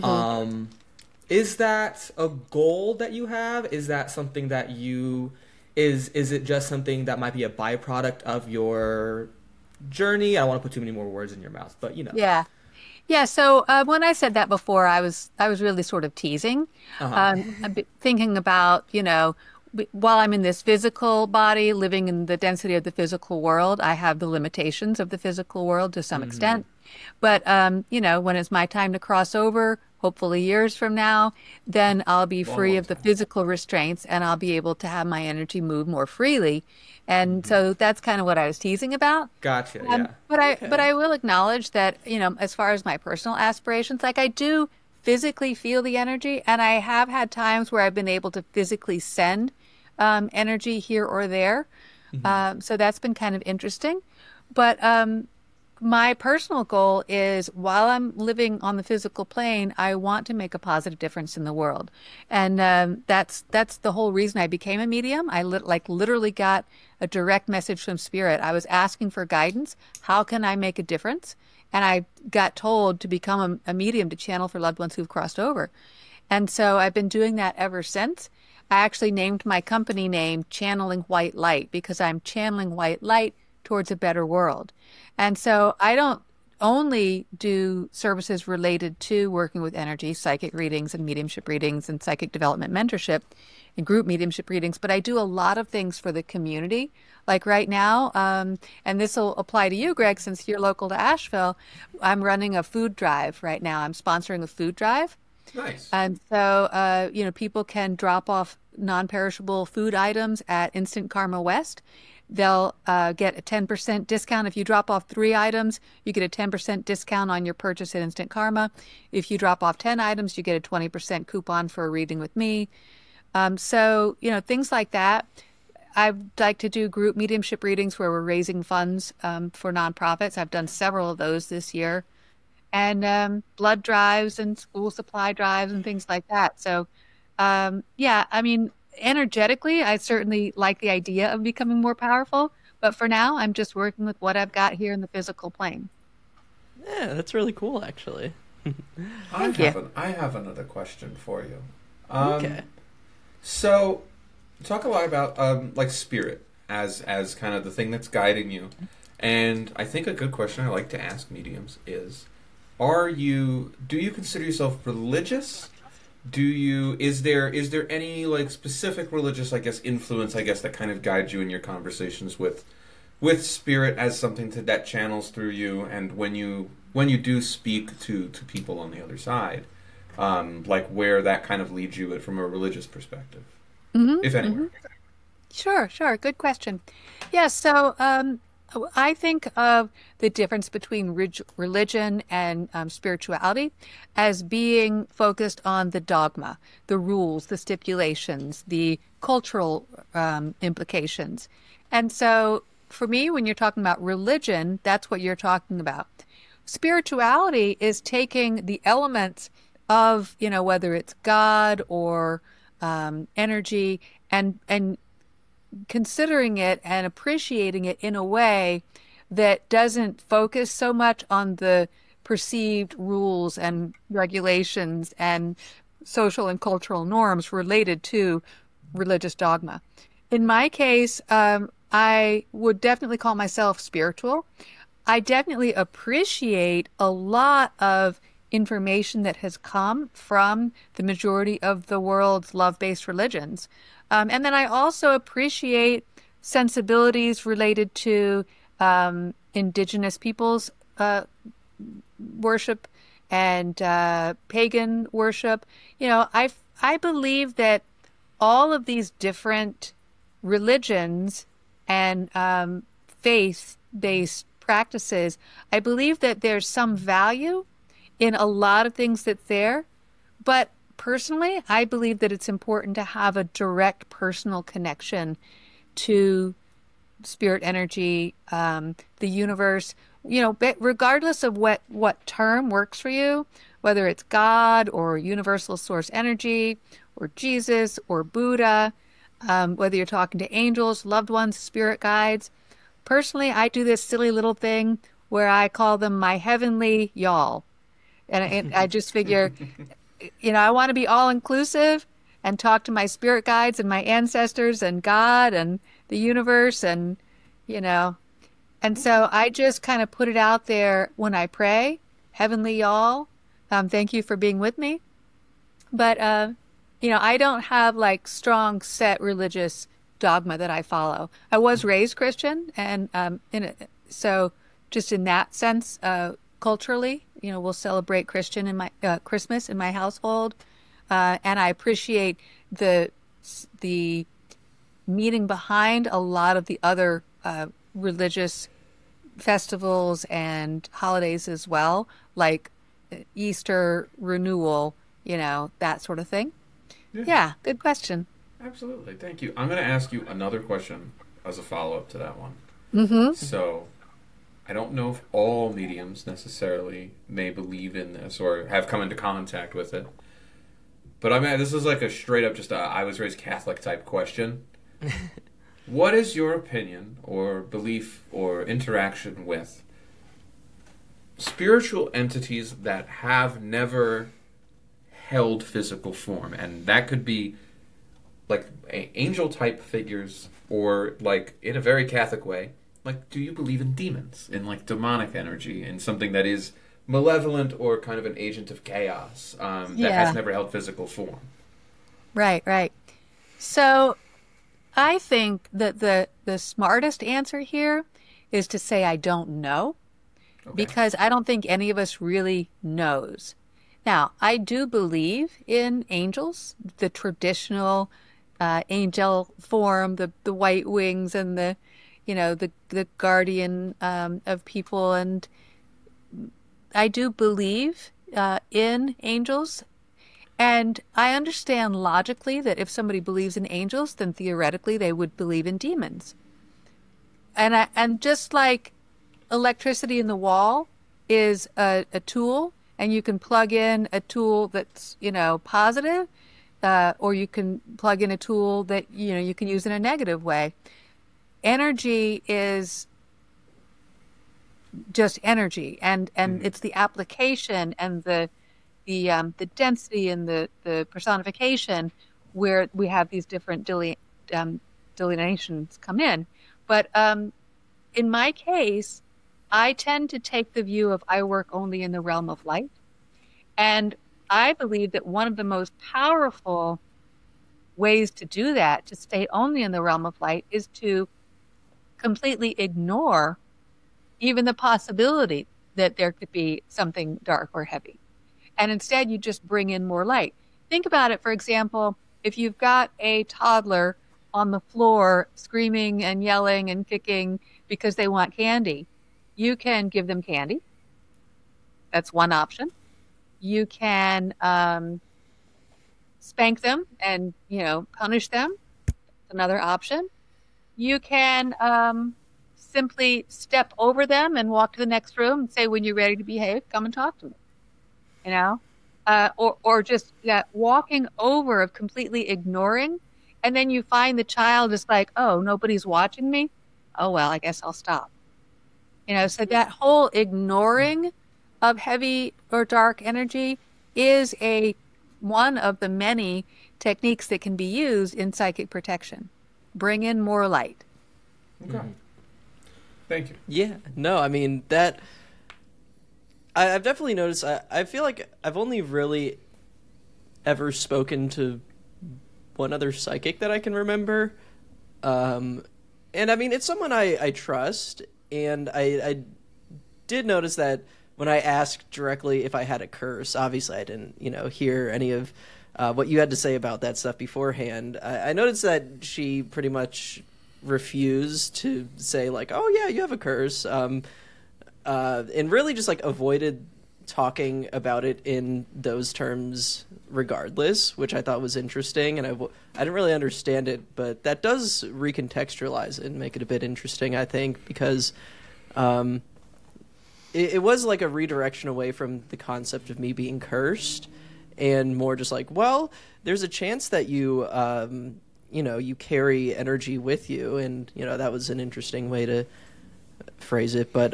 Is that a goal that you have? Is that something that is it just something that might be a byproduct of your journey? I don't want to put too many more words in your mouth, but Yeah, so when I said that before, I was really sort of teasing. I'm thinking about, while I'm in this physical body, living in the density of the physical world, I have the limitations of the physical world to some extent. But, when it's my time to cross over, hopefully years from now, then I'll be free of the physical restraints and I'll be able to have my energy move more freely. And so that's kind of what I was teasing about. Gotcha. Yeah. But I will acknowledge that, as far as my personal aspirations, I do physically feel the energy, and I have had times where I've been able to physically send energy here or there. So that's been kind of interesting. But my personal goal is, while I'm living on the physical plane, I want to make a positive difference in the world. And that's the whole reason I became a medium. I literally got a direct message from Spirit. I was asking for guidance. How can I make a difference? And I got told to become a medium to channel for loved ones who've crossed over. And so I've been doing that ever since. I actually named my company name Channeling White Light, because I'm channeling white light towards a better world. And so I don't only do services related to working with energy, psychic readings and mediumship readings and psychic development mentorship and group mediumship readings, but I do a lot of things for the community. Like right now, and this will apply to you, Greg, since you're local to Asheville, I'm running a food drive right now. I'm sponsoring a food drive. Nice. And so, people can drop off non-perishable food items at Instant Karma West. They'll get a 10% discount. If you drop off 3 items, you get a 10% discount on your purchase at Instant Karma. If you drop off 10 items, you get a 20% coupon for a reading with me. So, things like that. I'd like to do group mediumship readings where we're raising funds for nonprofits. I've done several of those this year. And blood drives and school supply drives and things like that. So, energetically, I certainly like the idea of becoming more powerful. But for now, I'm just working with what I've got here in the physical plane. Yeah, that's really cool, actually. Thank you. I have another question for you. Okay. So, talk a lot about like spirit as kind of the thing that's guiding you. And I think a good question I like to ask mediums is, do you consider yourself religious? Is there any like specific religious, influence, that kind of guides you in your conversations with spirit as something that channels through you, and when you do speak to people on the other side, where that kind of leads you from a religious perspective, if anywhere. Sure. Good question. Yeah, so I think of the difference between religion and spirituality as being focused on the dogma, the rules, the stipulations, the cultural implications. And so for me, when you're talking about religion, that's what you're talking about. Spirituality is taking the elements of, whether it's God or energy, and considering it and appreciating it in a way that doesn't focus so much on the perceived rules and regulations and social and cultural norms related to religious dogma. In my case, I would definitely call myself spiritual. I definitely appreciate a lot of information that has come from the majority of the world's love-based religions. And then I also appreciate sensibilities related to indigenous peoples' worship and pagan worship. I believe that all of these different religions and faith-based practices, I believe that there's some value in a lot of things that's there, but personally, I believe that it's important to have a direct personal connection to spirit energy, the universe, regardless of what term works for you, whether it's God or universal source energy or Jesus or Buddha, whether you're talking to angels, loved ones, spirit guides. Personally, I do this silly little thing where I call them my heavenly y'all. And I just figure, I want to be all-inclusive and talk to my spirit guides and my ancestors and God and the universe and, And so I just kind of put it out there when I pray, heavenly y'all, thank you for being with me. But, I don't have strong set religious dogma that I follow. I was raised Christian, and so just in that sense, culturally, we'll celebrate Christian in my Christmas in my household, and I appreciate the meaning behind a lot of the other religious festivals and holidays as well, like Easter, renewal, that sort of thing. Yeah, good question. Absolutely, thank you. I'm going to ask you another question as a follow-up to that one. Mm-hmm. So, I don't know if all mediums necessarily may believe in this or have come into contact with it. But this is a straight up just I was raised Catholic type question. What is your opinion or belief or interaction with spiritual entities that have never held physical form? And that could be angel type figures, or in a very Catholic way, like, do you believe in demons, in like demonic energy, in something that is malevolent or kind of an agent of chaos that Yeah. has never held physical form? Right, right. So I think that the smartest answer here is to say I don't know, Okay. because I don't think any of us really knows. Now, I do believe in angels, the traditional angel form, the white wings and the guardian of people. And I do believe in angels. And I understand logically that if somebody believes in angels, then theoretically they would believe in demons. And just like electricity in the wall is a tool, and you can plug in a tool that's, positive, or you can plug in a tool that, you can use in a negative way. Energy is just energy, and it's the application and the density and the personification where we have these different delineations come in. But in my case, I tend to take the view of I work only in the realm of light. And I believe that one of the most powerful ways to do that, to stay only in the realm of light, is to completely ignore even the possibility that there could be something dark or heavy. And instead, you just bring in more light. Think about it, for example, if you've got a toddler on the floor screaming and yelling and kicking because they want candy, you can give them candy. That's one option. You can spank them and, punish them. That's another option. You can simply step over them and walk to the next room and say, when you're ready to behave, come and talk to me. Or just that walking over of completely ignoring. And then you find the child is like, oh, nobody's watching me. Oh, well, I guess I'll stop. So that whole ignoring of heavy or dark energy is one of the many techniques that can be used in psychic protection. Bring in more light. Okay. Thank you. Yeah. No, I mean, that... I've definitely noticed... I feel like I've only really ever spoken to one other psychic that I can remember. And, I mean, it's someone I trust, and I did notice that when I asked directly if I had a curse, obviously I didn't, hear any of what you had to say about that stuff beforehand. I noticed that she pretty much refused to say, like, oh, yeah, you have a curse, and really just, like, avoided talking about it in those terms regardless, which I thought was interesting, and I didn't really understand it, but that does recontextualize it and make it a bit interesting, I think, because it was like a redirection away from the concept of me being cursed, and more just like, well, there's a chance that you you carry energy with you, and that was an interesting way to phrase it. But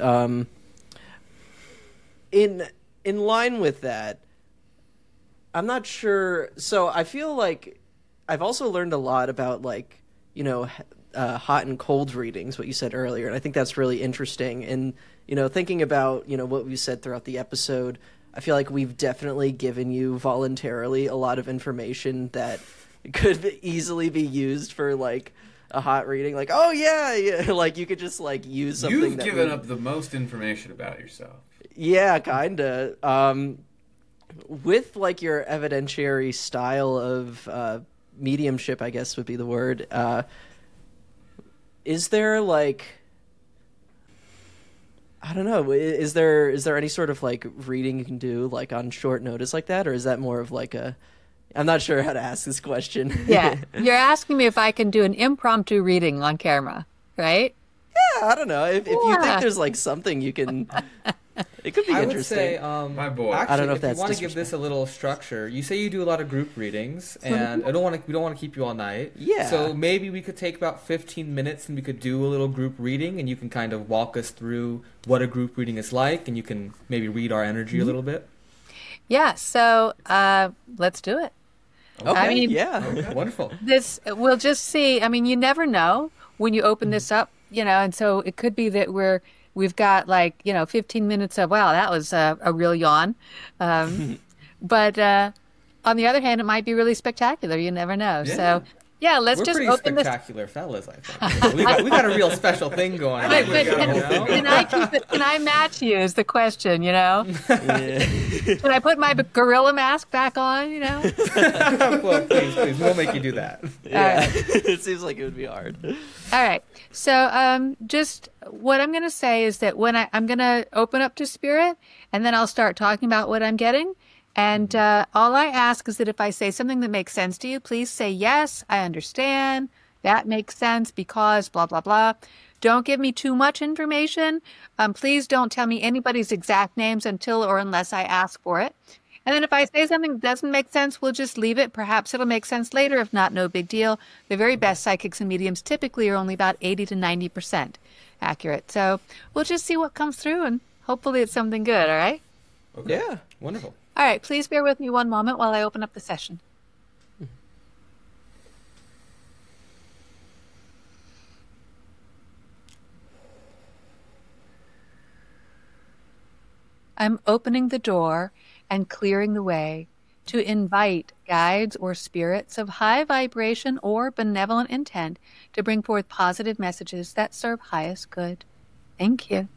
in line with that, I'm not sure. So I feel like I've also learned a lot about, like, hot and cold readings, what you said earlier, and I think that's really interesting. And thinking about what we said throughout the episode, I feel like we've definitely given you voluntarily a lot of information that could easily be used for, like, a hot reading. Like, oh yeah, like you could just, like, use something. You've given up the most information about yourself. Yeah, kinda. With, like, your evidentiary style of mediumship, I guess would be the word. Is there, like, I don't know, is there any sort of, like, reading you can do, like, on short notice like that, or is that more of like I'm not sure how to ask this question. Yeah, you're asking me if I can do an impromptu reading on camera, right? Yeah, I don't know. If you think there's, like, something you can... It could be I interesting. would say, My boy. Actually, I don't know if if that's you want to give this a little structure, you say you do a lot of group readings, and we don't want to keep you all night. Yeah. So maybe we could take about 15 minutes, and we could do a little group reading, and you can kind of walk us through what a group reading is like, and you can maybe read our energy a little bit. Yeah. So let's do it. Okay, I mean, yeah. Okay, wonderful. We'll just see. I mean, you never know when you open this up and so it could be that we've got 15 minutes of, wow, that was a real yawn. But on the other hand, it might be really spectacular. You never know. Yeah. So yeah, let's We're just pretty open this. spectacular fellas, I think. We got a real special thing going on. But You can I match you is the question, Yeah. Can I put my gorilla mask back on, Well, please, we'll make you do that. Yeah. It seems like it would be hard. All right. So just what I'm going to say is that when I'm going to open up to spirit, and then I'll start talking about what I'm getting. And all I ask is that if I say something that makes sense to you, please say, yes, I understand. That makes sense because blah, blah, blah. Don't give me too much information. Please don't tell me anybody's exact names until or unless I ask for it. And then if I say something that doesn't make sense, we'll just leave it. Perhaps it'll make sense later. If not, no big deal. The very best psychics and mediums typically are only about 80 to 90% accurate. So we'll just see what comes through, and hopefully it's something good, all right? Okay. Yeah. Wonderful. All right, please bear with me one moment while I open up the session. I'm opening the door and clearing the way to invite guides or spirits of high vibration or benevolent intent to bring forth positive messages that serve highest good. Thank you.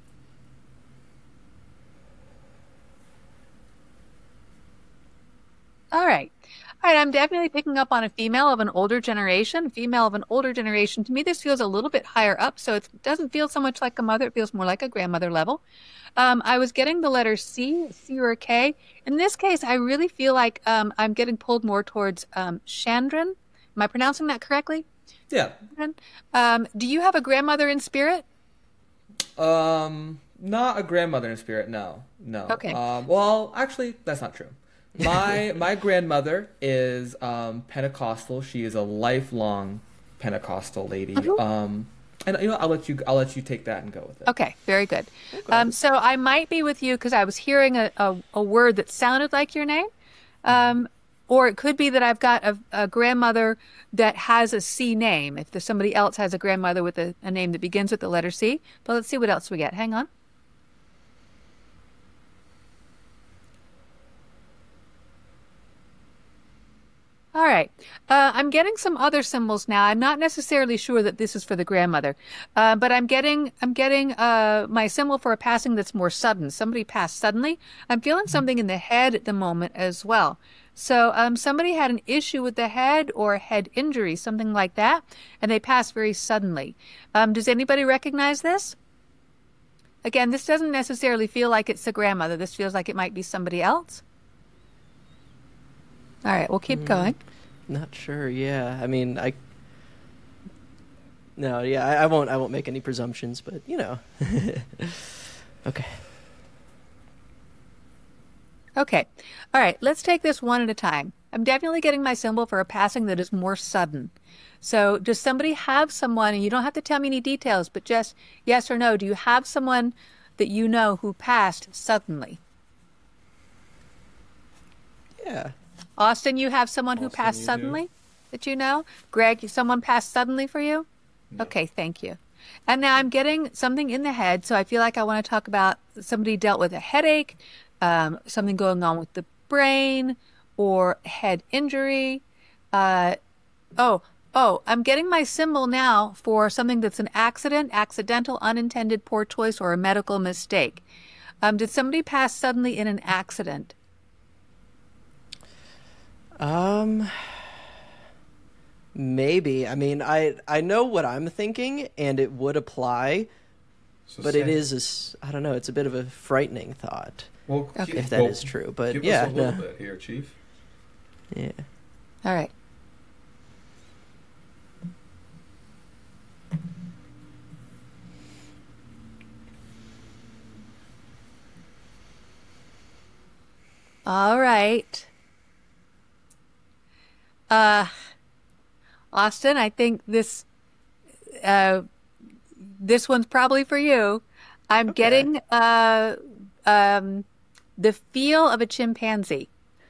All right. All right, I'm definitely picking up on a female of an older generation. Female of an older generation. To me, this feels a little bit higher up, so it doesn't feel so much like a mother. It feels more like a grandmother level. I was getting the letter C or a K. In this case, I really feel like I'm getting pulled more towards Chandran. Am I pronouncing that correctly? Yeah. Do you have a grandmother in spirit? Not a grandmother in spirit. No. Okay. Well, actually, that's not true. My grandmother is Pentecostal. She is a lifelong Pentecostal lady. And I'll let you take that and go with it. Okay, very good. So I might be with you because I was hearing a word that sounded like your name. Or it could be that I've got a grandmother that has a C name. If there's somebody else has a grandmother with a name that begins with the letter C. But let's see what else we get. Hang on. All right. I'm getting some other symbols now. I'm not necessarily sure that this is for the grandmother, but I'm getting my symbol for a passing that's more sudden. Somebody passed suddenly. I'm feeling something in the head at the moment as well. So somebody had an issue with the head or a head injury, something like that, and they passed very suddenly. Does anybody recognize this? Again, this doesn't necessarily feel like it's the grandmother. This feels like it might be somebody else. All right, we'll keep going. Not sure. Yeah, I mean, I won't make any presumptions, but Okay. Okay. All right, let's take this one at a time. I'm definitely getting my symbol for a passing that is more sudden. So does somebody have someone, and you don't have to tell me any details, but just yes or no, do you have someone that you know who passed suddenly? Yeah. Austin, you have someone who Austin, passed you suddenly that you know? Greg, someone passed suddenly for you? No. Okay, thank you. And now I'm getting something in the head, so I feel like I want to talk about somebody dealt with a headache, something going on with the brain, or head injury. I'm getting my symbol now for something that's an accident, accidental, unintended, poor choice, or a medical mistake. Did somebody pass suddenly in an accident? Maybe. I mean, I know what I'm thinking, and it would apply, So but say- it is I don't know. It's a bit of a frightening thought, Well, Okay. if that is true. But give yeah, us a little bit here, Chief. yeah. All right. All right. Austin, I think this one's probably for you. I'm getting the feel of a chimpanzee.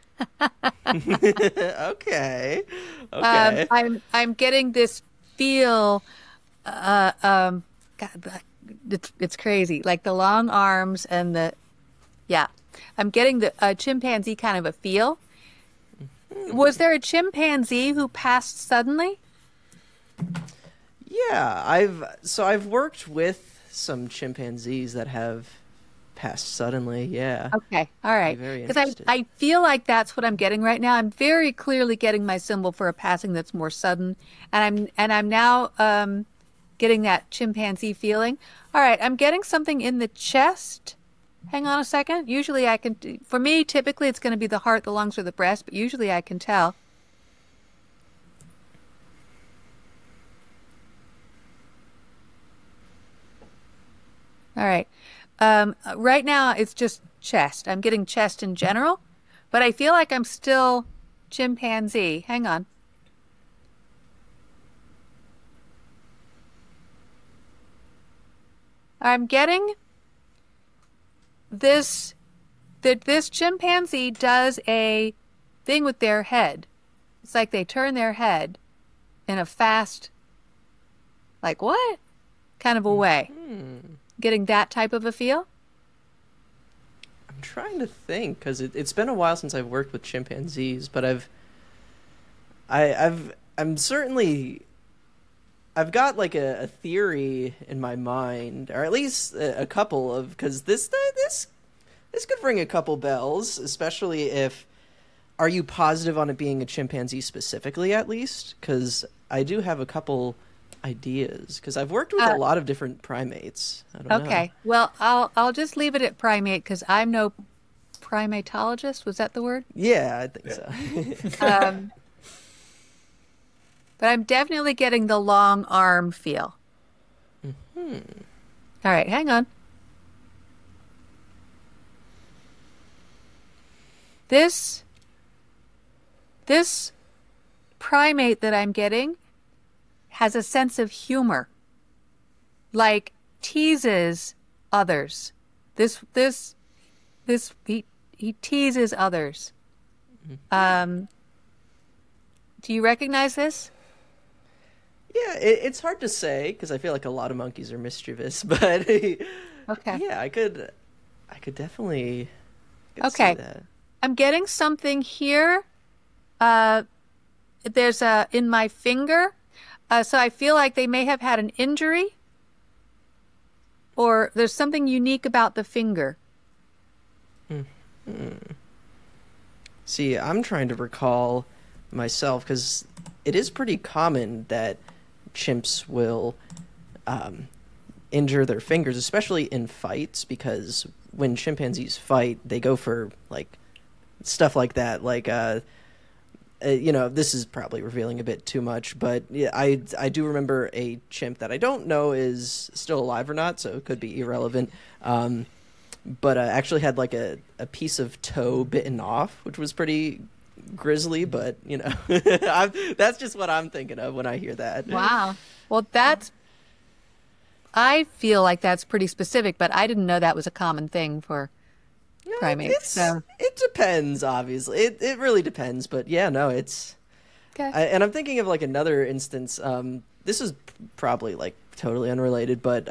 Okay. Okay. I'm getting this feel, kind God, it's crazy. Like the long arms and yeah. I'm getting the chimpanzee kind of a feel. Was there a chimpanzee who passed suddenly? Yeah, I've worked with some chimpanzees that have passed suddenly. Yeah. Okay, all right. Very Because interested. I feel like that's what I'm getting right now. I'm very clearly getting my symbol for a passing that's more sudden, and I'm now getting that chimpanzee feeling. All right, I'm getting something in the chest. Hang on a second. Usually I can. For me, typically it's going to be the heart, the lungs, or the breast, but usually I can tell. All right. Right now, it's just chest. I'm getting chest in general, but I feel like I'm still chimpanzee. Hang on. I'm getting this, that this chimpanzee does a thing with their head. It's like they turn their head in a fast, like what? Kind of a way. Getting that type of a feel? I'm trying to think because it's been a while since I've worked with chimpanzees, but I'm certainly I've got like a theory in my mind, or at least a couple of, because this could ring a couple bells, especially if, are you positive on it being a chimpanzee specifically at least? Because I do have a couple ideas, because I've worked with a lot of different primates. I don't know. Okay. Well, I'll just leave it at primate because I'm no primatologist. Was that the word? Yeah, I think so. But I'm definitely getting the long arm feel. All right, hang on. This primate that I'm getting has a sense of humor, like teases others. He teases others. Do you recognize this? Yeah, it's hard to say because I feel like a lot of monkeys are mischievous, but Okay. yeah, I could definitely see Okay. that. I'm getting something here. There's in my finger. So I feel like they may have had an injury, or there's something unique about the finger. See, I'm trying to recall myself because it is pretty common that chimps will injure their fingers, especially in fights, because when chimpanzees fight, they go for like stuff like that. Like, this is probably revealing a bit too much, but yeah, I do remember a chimp that I don't know is still alive or not, so it could be irrelevant. But actually had like a piece of toe bitten off, which was pretty grisly, but that's just what I'm thinking of when I hear that. Wow. Well, I feel like that's pretty specific, but I didn't know that was a common thing for primates. It depends, obviously. It really depends, but yeah, no, it's Okay. and I'm thinking of like another instance. This is probably like totally unrelated, but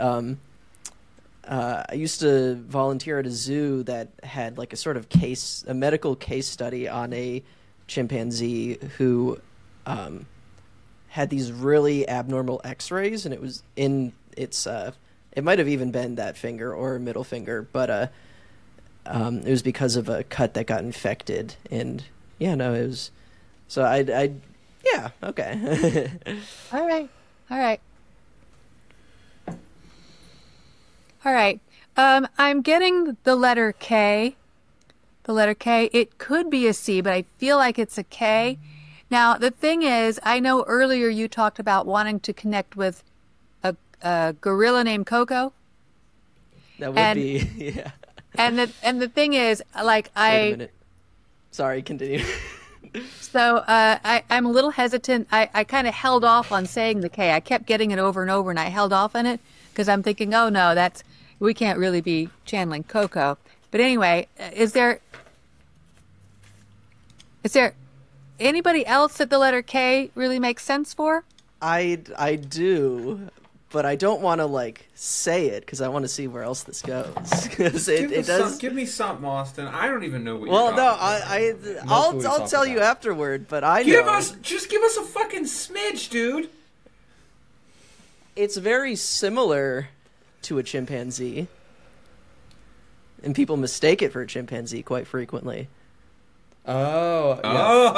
I used to volunteer at a zoo that had like a sort of a medical case study on a chimpanzee who had these really abnormal x-rays, and it was in its it might have even been that finger or middle finger, but it was because of a cut that got infected, and yeah, no, it was, so I yeah, okay. All right. I'm getting the letter K. The letter K. It could be a C, but I feel like it's a K. Now, the thing is, I know earlier you talked about wanting to connect with a gorilla named Coco. That would be, yeah. And the thing is, like, Wait a minute. Sorry, continue. So I'm a little hesitant. I kind of held off on saying the K. I kept getting it over and over, and I held off on it because I'm thinking, oh no, we can't really be channeling Coco. But anyway, is there anybody else that the letter K really makes sense for? I do, but I don't want to like say it because I want to see where else this goes. 'Cause it does. Give me something, Austin. I don't even know what. Well, you're no, talking about. I'll tell you afterward. But I give know us a fucking smidge, dude. it's very similar to a chimpanzee, and people mistake it for a chimpanzee quite frequently. Oh. Yes.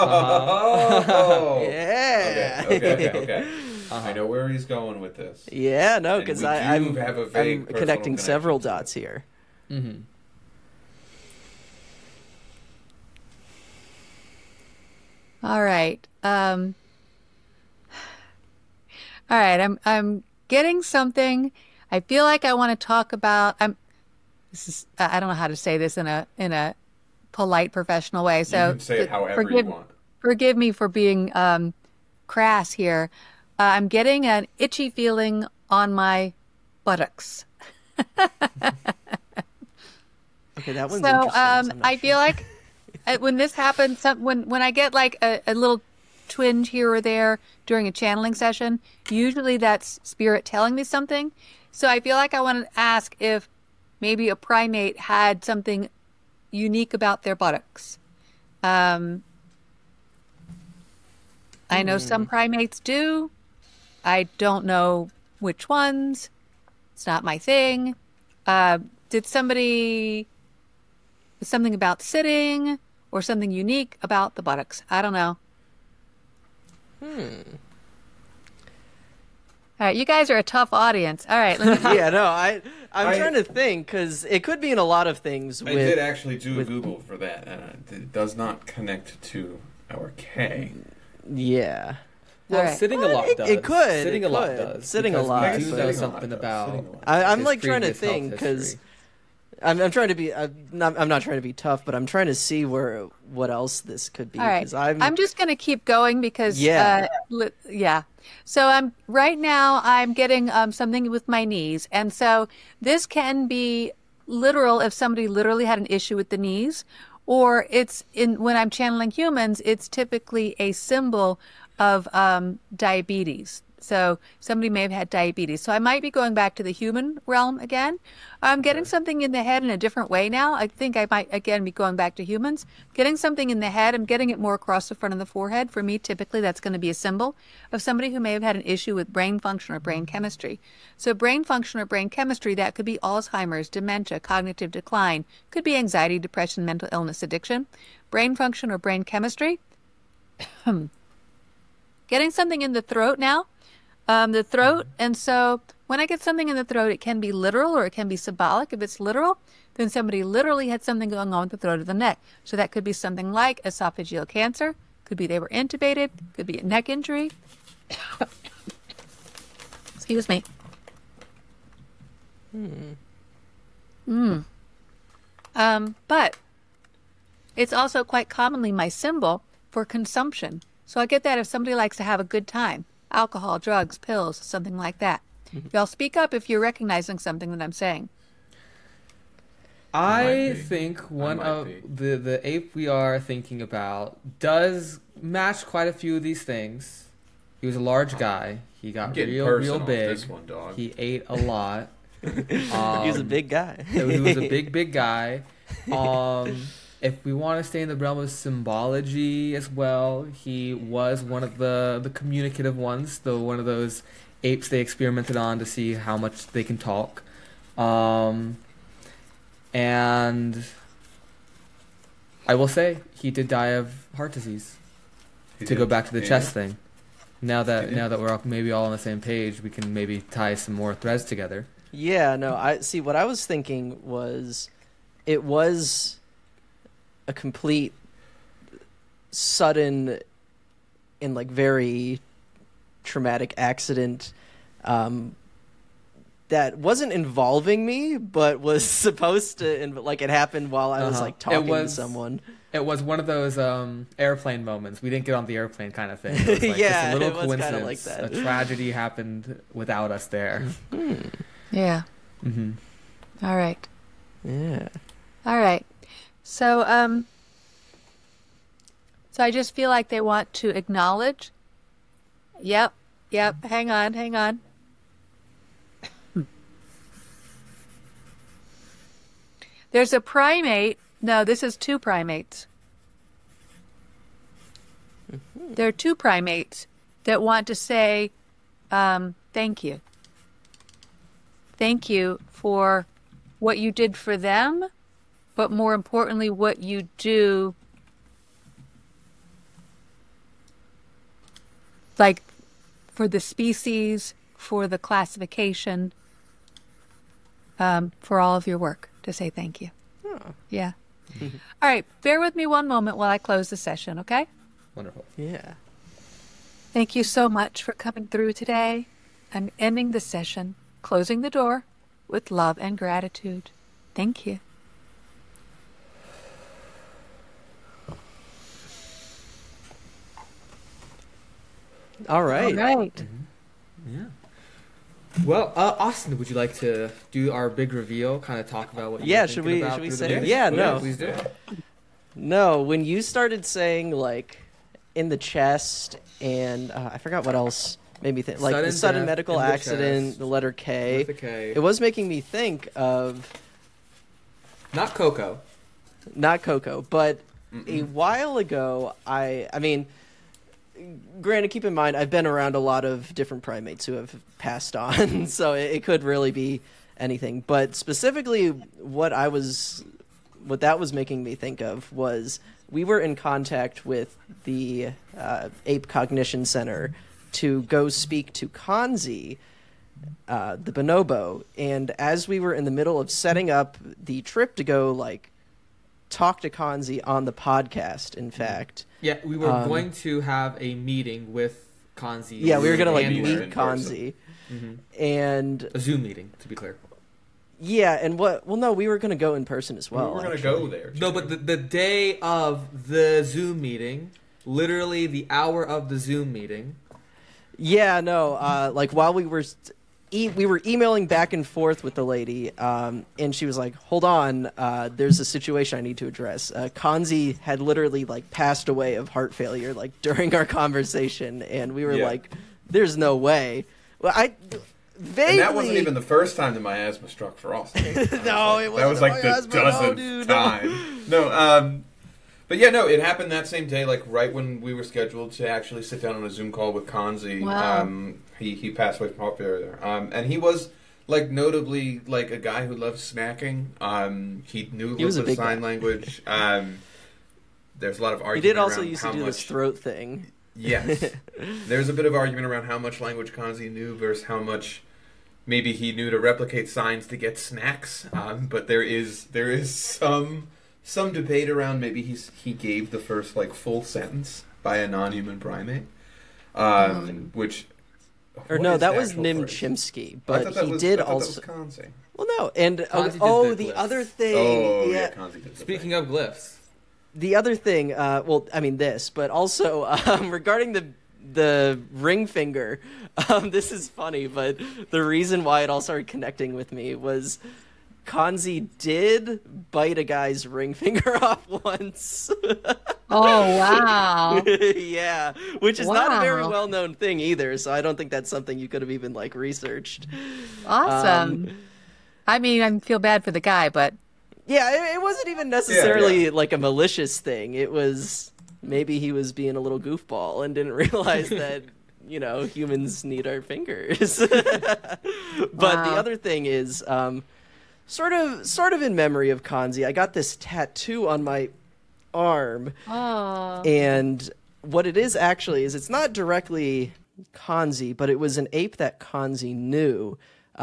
Oh. Yeah. Okay. I know where he's going with this. Yeah, no, And because we I'm do have a vague I'm personal connecting several connection to dots here. Mm-hmm. All right. All right. I'm getting something. I feel like I want to talk about. I don't know how to say this in a polite, professional way. So You can say it however you want. Forgive me for being crass here. I'm getting an itchy feeling on my buttocks. Okay, that one's So interesting. 'cause I'm not I sure. feel like when this happens, when I get like a little twinge here or there during a channeling session, usually that's spirit telling me something. So I feel like I want to ask if maybe a primate had something unique about their buttocks. I know some primates do. I don't know which ones. It's not my thing. Did something about sitting or something unique about the buttocks? I don't know. All right, you guys are a tough audience. All right, let me Yeah, no, I'm I- trying to think because it could be in a lot of things. I did actually do a Google for that, and it does not connect to our K. Yeah. Well, All right. sitting a lot does. It could. Sitting it a lot could. does. Sitting a because lot. We do but- know Sitting a lot something does. about. Sitting a lot. I'm his like trying to previous health think because history. I'm trying to be. I'm not trying to be tough, but I'm trying to see what else this could be. All right. 'Cause I'm I'm just going to keep going because Yeah. yeah. So right now I'm getting something with my knees, and so this can be literal if somebody literally had an issue with the knees, or it's when I'm channeling humans, it's typically a symbol of diabetes. So somebody may have had diabetes. So I might be going back to the human realm again. I'm getting something in the head in a different way now. I think I might again be going back to humans. Getting something in the head. I'm getting it more across the front of the forehead. For me, typically that's going to be a symbol of somebody who may have had an issue with brain function or brain chemistry. So brain function or brain chemistry, that could be Alzheimer's, dementia, cognitive decline, could be anxiety, depression, mental illness, addiction. Brain function or brain chemistry. Getting something in the throat now. The throat, and so when I get something in the throat, it can be literal or it can be symbolic. If it's literal, then somebody literally had something going on with the throat or the neck. So that could be something like esophageal cancer, could be they were intubated, could be a neck injury. Excuse me. But it's also quite commonly my symbol for consumption. So I get that if somebody likes to have a good time. Alcohol, drugs, pills, something like that. Y'all speak up if you're recognizing something that I'm saying. I Might be. think one might of be. the ape we are thinking about does match quite a few of these things. He was a large guy. He got Getting real personal with big. this one, dog. He ate a lot. he was a big guy. He was a big guy. If we want to stay in the realm of symbology as well, he was one of the communicative ones, though one of those apes they experimented on to see how much they can talk. And I will say he did die of heart disease. He To did. go back to the Yeah. chest thing. Now He did. that we're maybe all on the same page, we can maybe tie some more threads together. Yeah, no, I see. What I was thinking was, it was a complete, sudden, and like very traumatic accident that wasn't involving me, but was supposed to, like it happened while I was Uh-huh. like talking to was- someone. It was one of those airplane moments. We didn't get on the airplane kind of thing. It was like Yeah, just a little it was kinda coincidence. like that. A tragedy happened without us there. Yeah. Mm-hmm. All right. Yeah. All right. So, so I just feel like they want to acknowledge. Yep. Hang on. There's a primate. No, this is two primates. There are two primates that want to say thank you. Thank you for what you did for them, but more importantly, what you do, like, for the species, for the classification, for all of your work, to say thank you. Oh. Yeah. All right, bear with me one moment while I close the session, okay? Wonderful. Yeah. Thank you so much for coming through today. I'm ending the session, closing the door with love and gratitude. Thank you. All right. All right. Yeah. Well, Austin, would you like to do our big reveal? Kind of talk about what you Yeah, were should thinking we- about should we through say- the Yeah, day? no. Please do. No, when you started saying like in the chest and I forgot what else made me think, like the Sudden sudden death medical in the accident, chest. the letter K. With the K. It was making me think of Not Coco. not Coco, but a while ago, I mean, granted, keep in mind, I've been around a lot of different primates who have passed on, so it could really be anything. But specifically, what that was making me think of was we were in contact with the Ape Cognition Center to go speak to Kanzi, the bonobo, and as we were in the middle of setting up the trip to go, like, talk to Kanzi on the podcast, in fact. Yeah, we were going to have a meeting with Kanzi. Yeah, we were going to, like, Handler meet in person. Kanzi. Mm-hmm. And, A Zoom meeting, to be clear. yeah, and well, no, we were going to go in person as well. We're going to actually. go there. No, but the day of the Zoom meeting, literally the hour of the Zoom meeting. Yeah, no, like, while we were... we were emailing back and forth with the lady, and she was like, hold on, there's a situation I need to address. Kanzi had literally, like, passed away of heart failure, like, during our conversation, and we were Yeah. like, there's no way. Well, vaguely... And that wasn't even the first time that my asthma struck for Austin. No, it That wasn't was like my the asthma, no, dozenth dude. time. No, but yeah, no, it happened that same day, like right when we were scheduled to actually sit down on a Zoom call with Kanzi. Wow. He passed away from heart failure. And he was like notably like a guy who loved snacking. He knew He was a the big sign guy. language. There's a lot of He argument did also around used how to do much. this throat thing. Yes. There's a bit of argument around how much language Kanzi knew versus how much maybe he knew to replicate signs to get snacks. But there is some debate around maybe he gave the first like full sentence by a non-human primate, which. Or what no, is that the was actual Nim phrase? Chimpsky, I but thought that he was- did I thought also... that was Kanzi. Well, no, and Kanzi did the glyphs. other thing... Oh yeah, yeah, Kanzi did the Speaking thing. of glyphs. the other thing, well, I mean this, but also regarding the ring finger, this is funny, but the reason why it all started connecting with me was Kanzi did bite a guy's ring finger off once. Oh, wow. Yeah, which is not a very Wow. well-known thing either, so I don't think that's something you could have even, like, researched. Awesome. I mean, I feel bad for the guy, but Yeah, it wasn't even necessarily like a malicious thing. It was maybe he was being a little goofball and didn't realize that, humans need our fingers. But Wow. the other thing is, sort of in memory of Kanzi, I got this tattoo on my arm, oh, and what it is actually is it's not directly Kanzi, but it was an ape that Kanzi knew.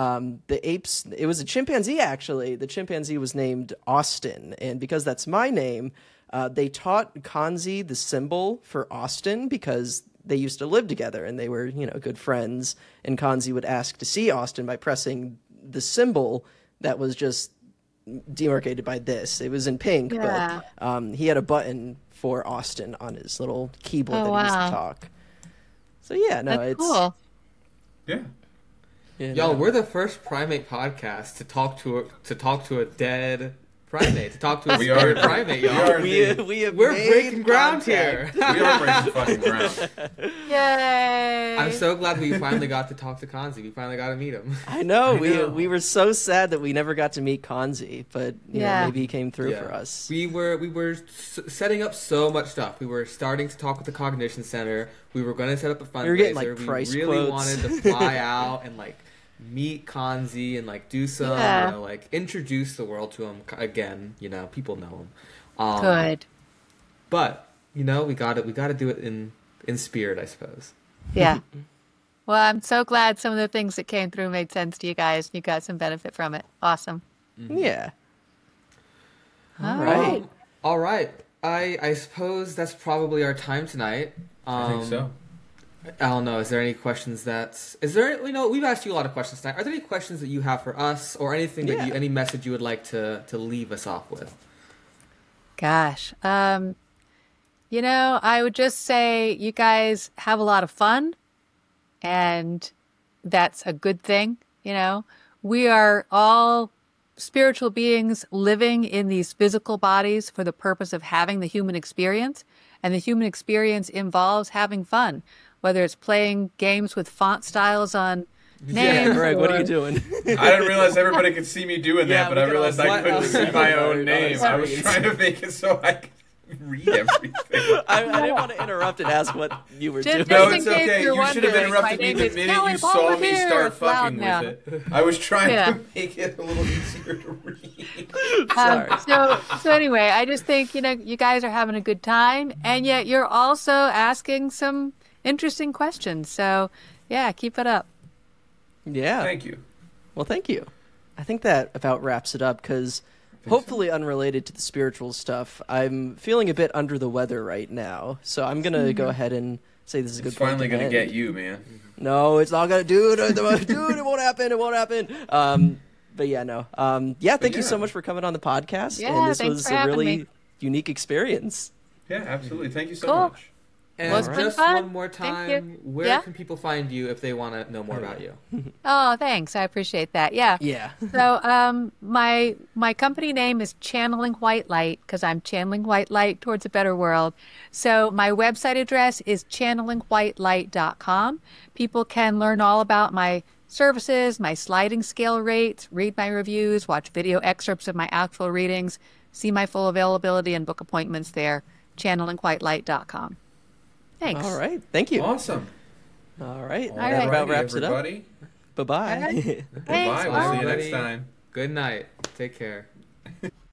It was a chimpanzee, actually. The chimpanzee was named Austin, and because that's my name, they taught Kanzi the symbol for Austin because they used to live together and they were, good friends, and Kanzi would ask to see Austin by pressing the symbol that was just demarcated by this. It was in pink, Yeah. but he had a button for Austin on his little keyboard Oh, that he used wow. to talk. So yeah, no, that's it's cool. Yeah. yeah, Y'all, no. we're the first primate podcast to talk to a dead primate to talk to a We spirit are- primate, we y'all. are- We're made breaking ground contact. here. We are breaking fucking ground. Yay! I'm so glad we finally got to talk to Kanzi. We finally got to meet him. I know. I know. We were so sad that we never got to meet Kanzi, but you know, Yeah. maybe he came through Yeah. for us. We were setting up so much stuff. We were starting to talk with the Cognition Center. We were going to set up a fundraiser. We were getting, like, price we really quotes. wanted to fly out and like meet Kanzi and like do some, Yeah. you know, like introduce the world to him again. You know, people know him. Good. But you know, we got to do it in spirit, I suppose. Yeah. Well, I'm so glad some of the things that came through made sense to you guys. You got some benefit from it. Awesome. Yeah. All right. right. All right. I suppose that's probably our time tonight. I think so. I don't know. Is there any questions we've asked you a lot of questions tonight. Are there any questions that you have for us or anything that Yeah. any message you would like to leave us off with? Gosh. You know, I would just say you guys have a lot of fun, and that's a good thing. You know, we are all spiritual beings living in these physical bodies for the purpose of having the human experience, and the human experience involves having fun, whether it's playing games with font styles on names. Greg, what are or- you doing? I didn't realize everybody could see me doing that, Yeah, but we I can realized all- I couldn't What? see my own Oh, name. I was trying to make it so I could read everything. I didn't want to interrupt and ask what you were Just- doing. No, in it's case okay. you're You should have wondering, interrupted my me name the is minute Kelly you saw me Palmer start It's loud fucking now. with it. I was trying Yeah. to make it a little easier to read. Sorry. So anyway, I just think, you know, you guys are having a good time, and yet you're also asking some interesting questions. So yeah, keep it up. Yeah. Thank you. Well, thank you. I think that about wraps it up because hopefully unrelated to the spiritual stuff, I'm feeling a bit under the weather right now. So I'm going to go ahead and say this is a good It's point finally to going to end. get you, man. No, it's not going to do it. Dude, it won't happen. It won't happen. But yeah, no. Yeah, thank you so yeah. much for coming on the podcast. Yeah, and this thanks was for a having really me. unique experience. Yeah, absolutely. Thank you so Cool. much. And Well, it's been just fun. one more Thank you. time, where Yeah? can people find you if they want to know more about you? Oh, thanks. I appreciate that. Yeah. Yeah. So my company name is Channeling White Light because I'm channeling white light towards a better world. So my website address is channelingwhitelight.com. People can learn all about my services, my sliding scale rates, read my reviews, watch video excerpts of my actual readings, see my full availability and book appointments there, channelingwhitelight.com. Thanks. All right. Thank you. Awesome. All right. right. That about Alrighty, wraps it up. everybody. Bye-bye. Thanks. Goodbye. We'll see you Alrighty. next time. Good night. Take care.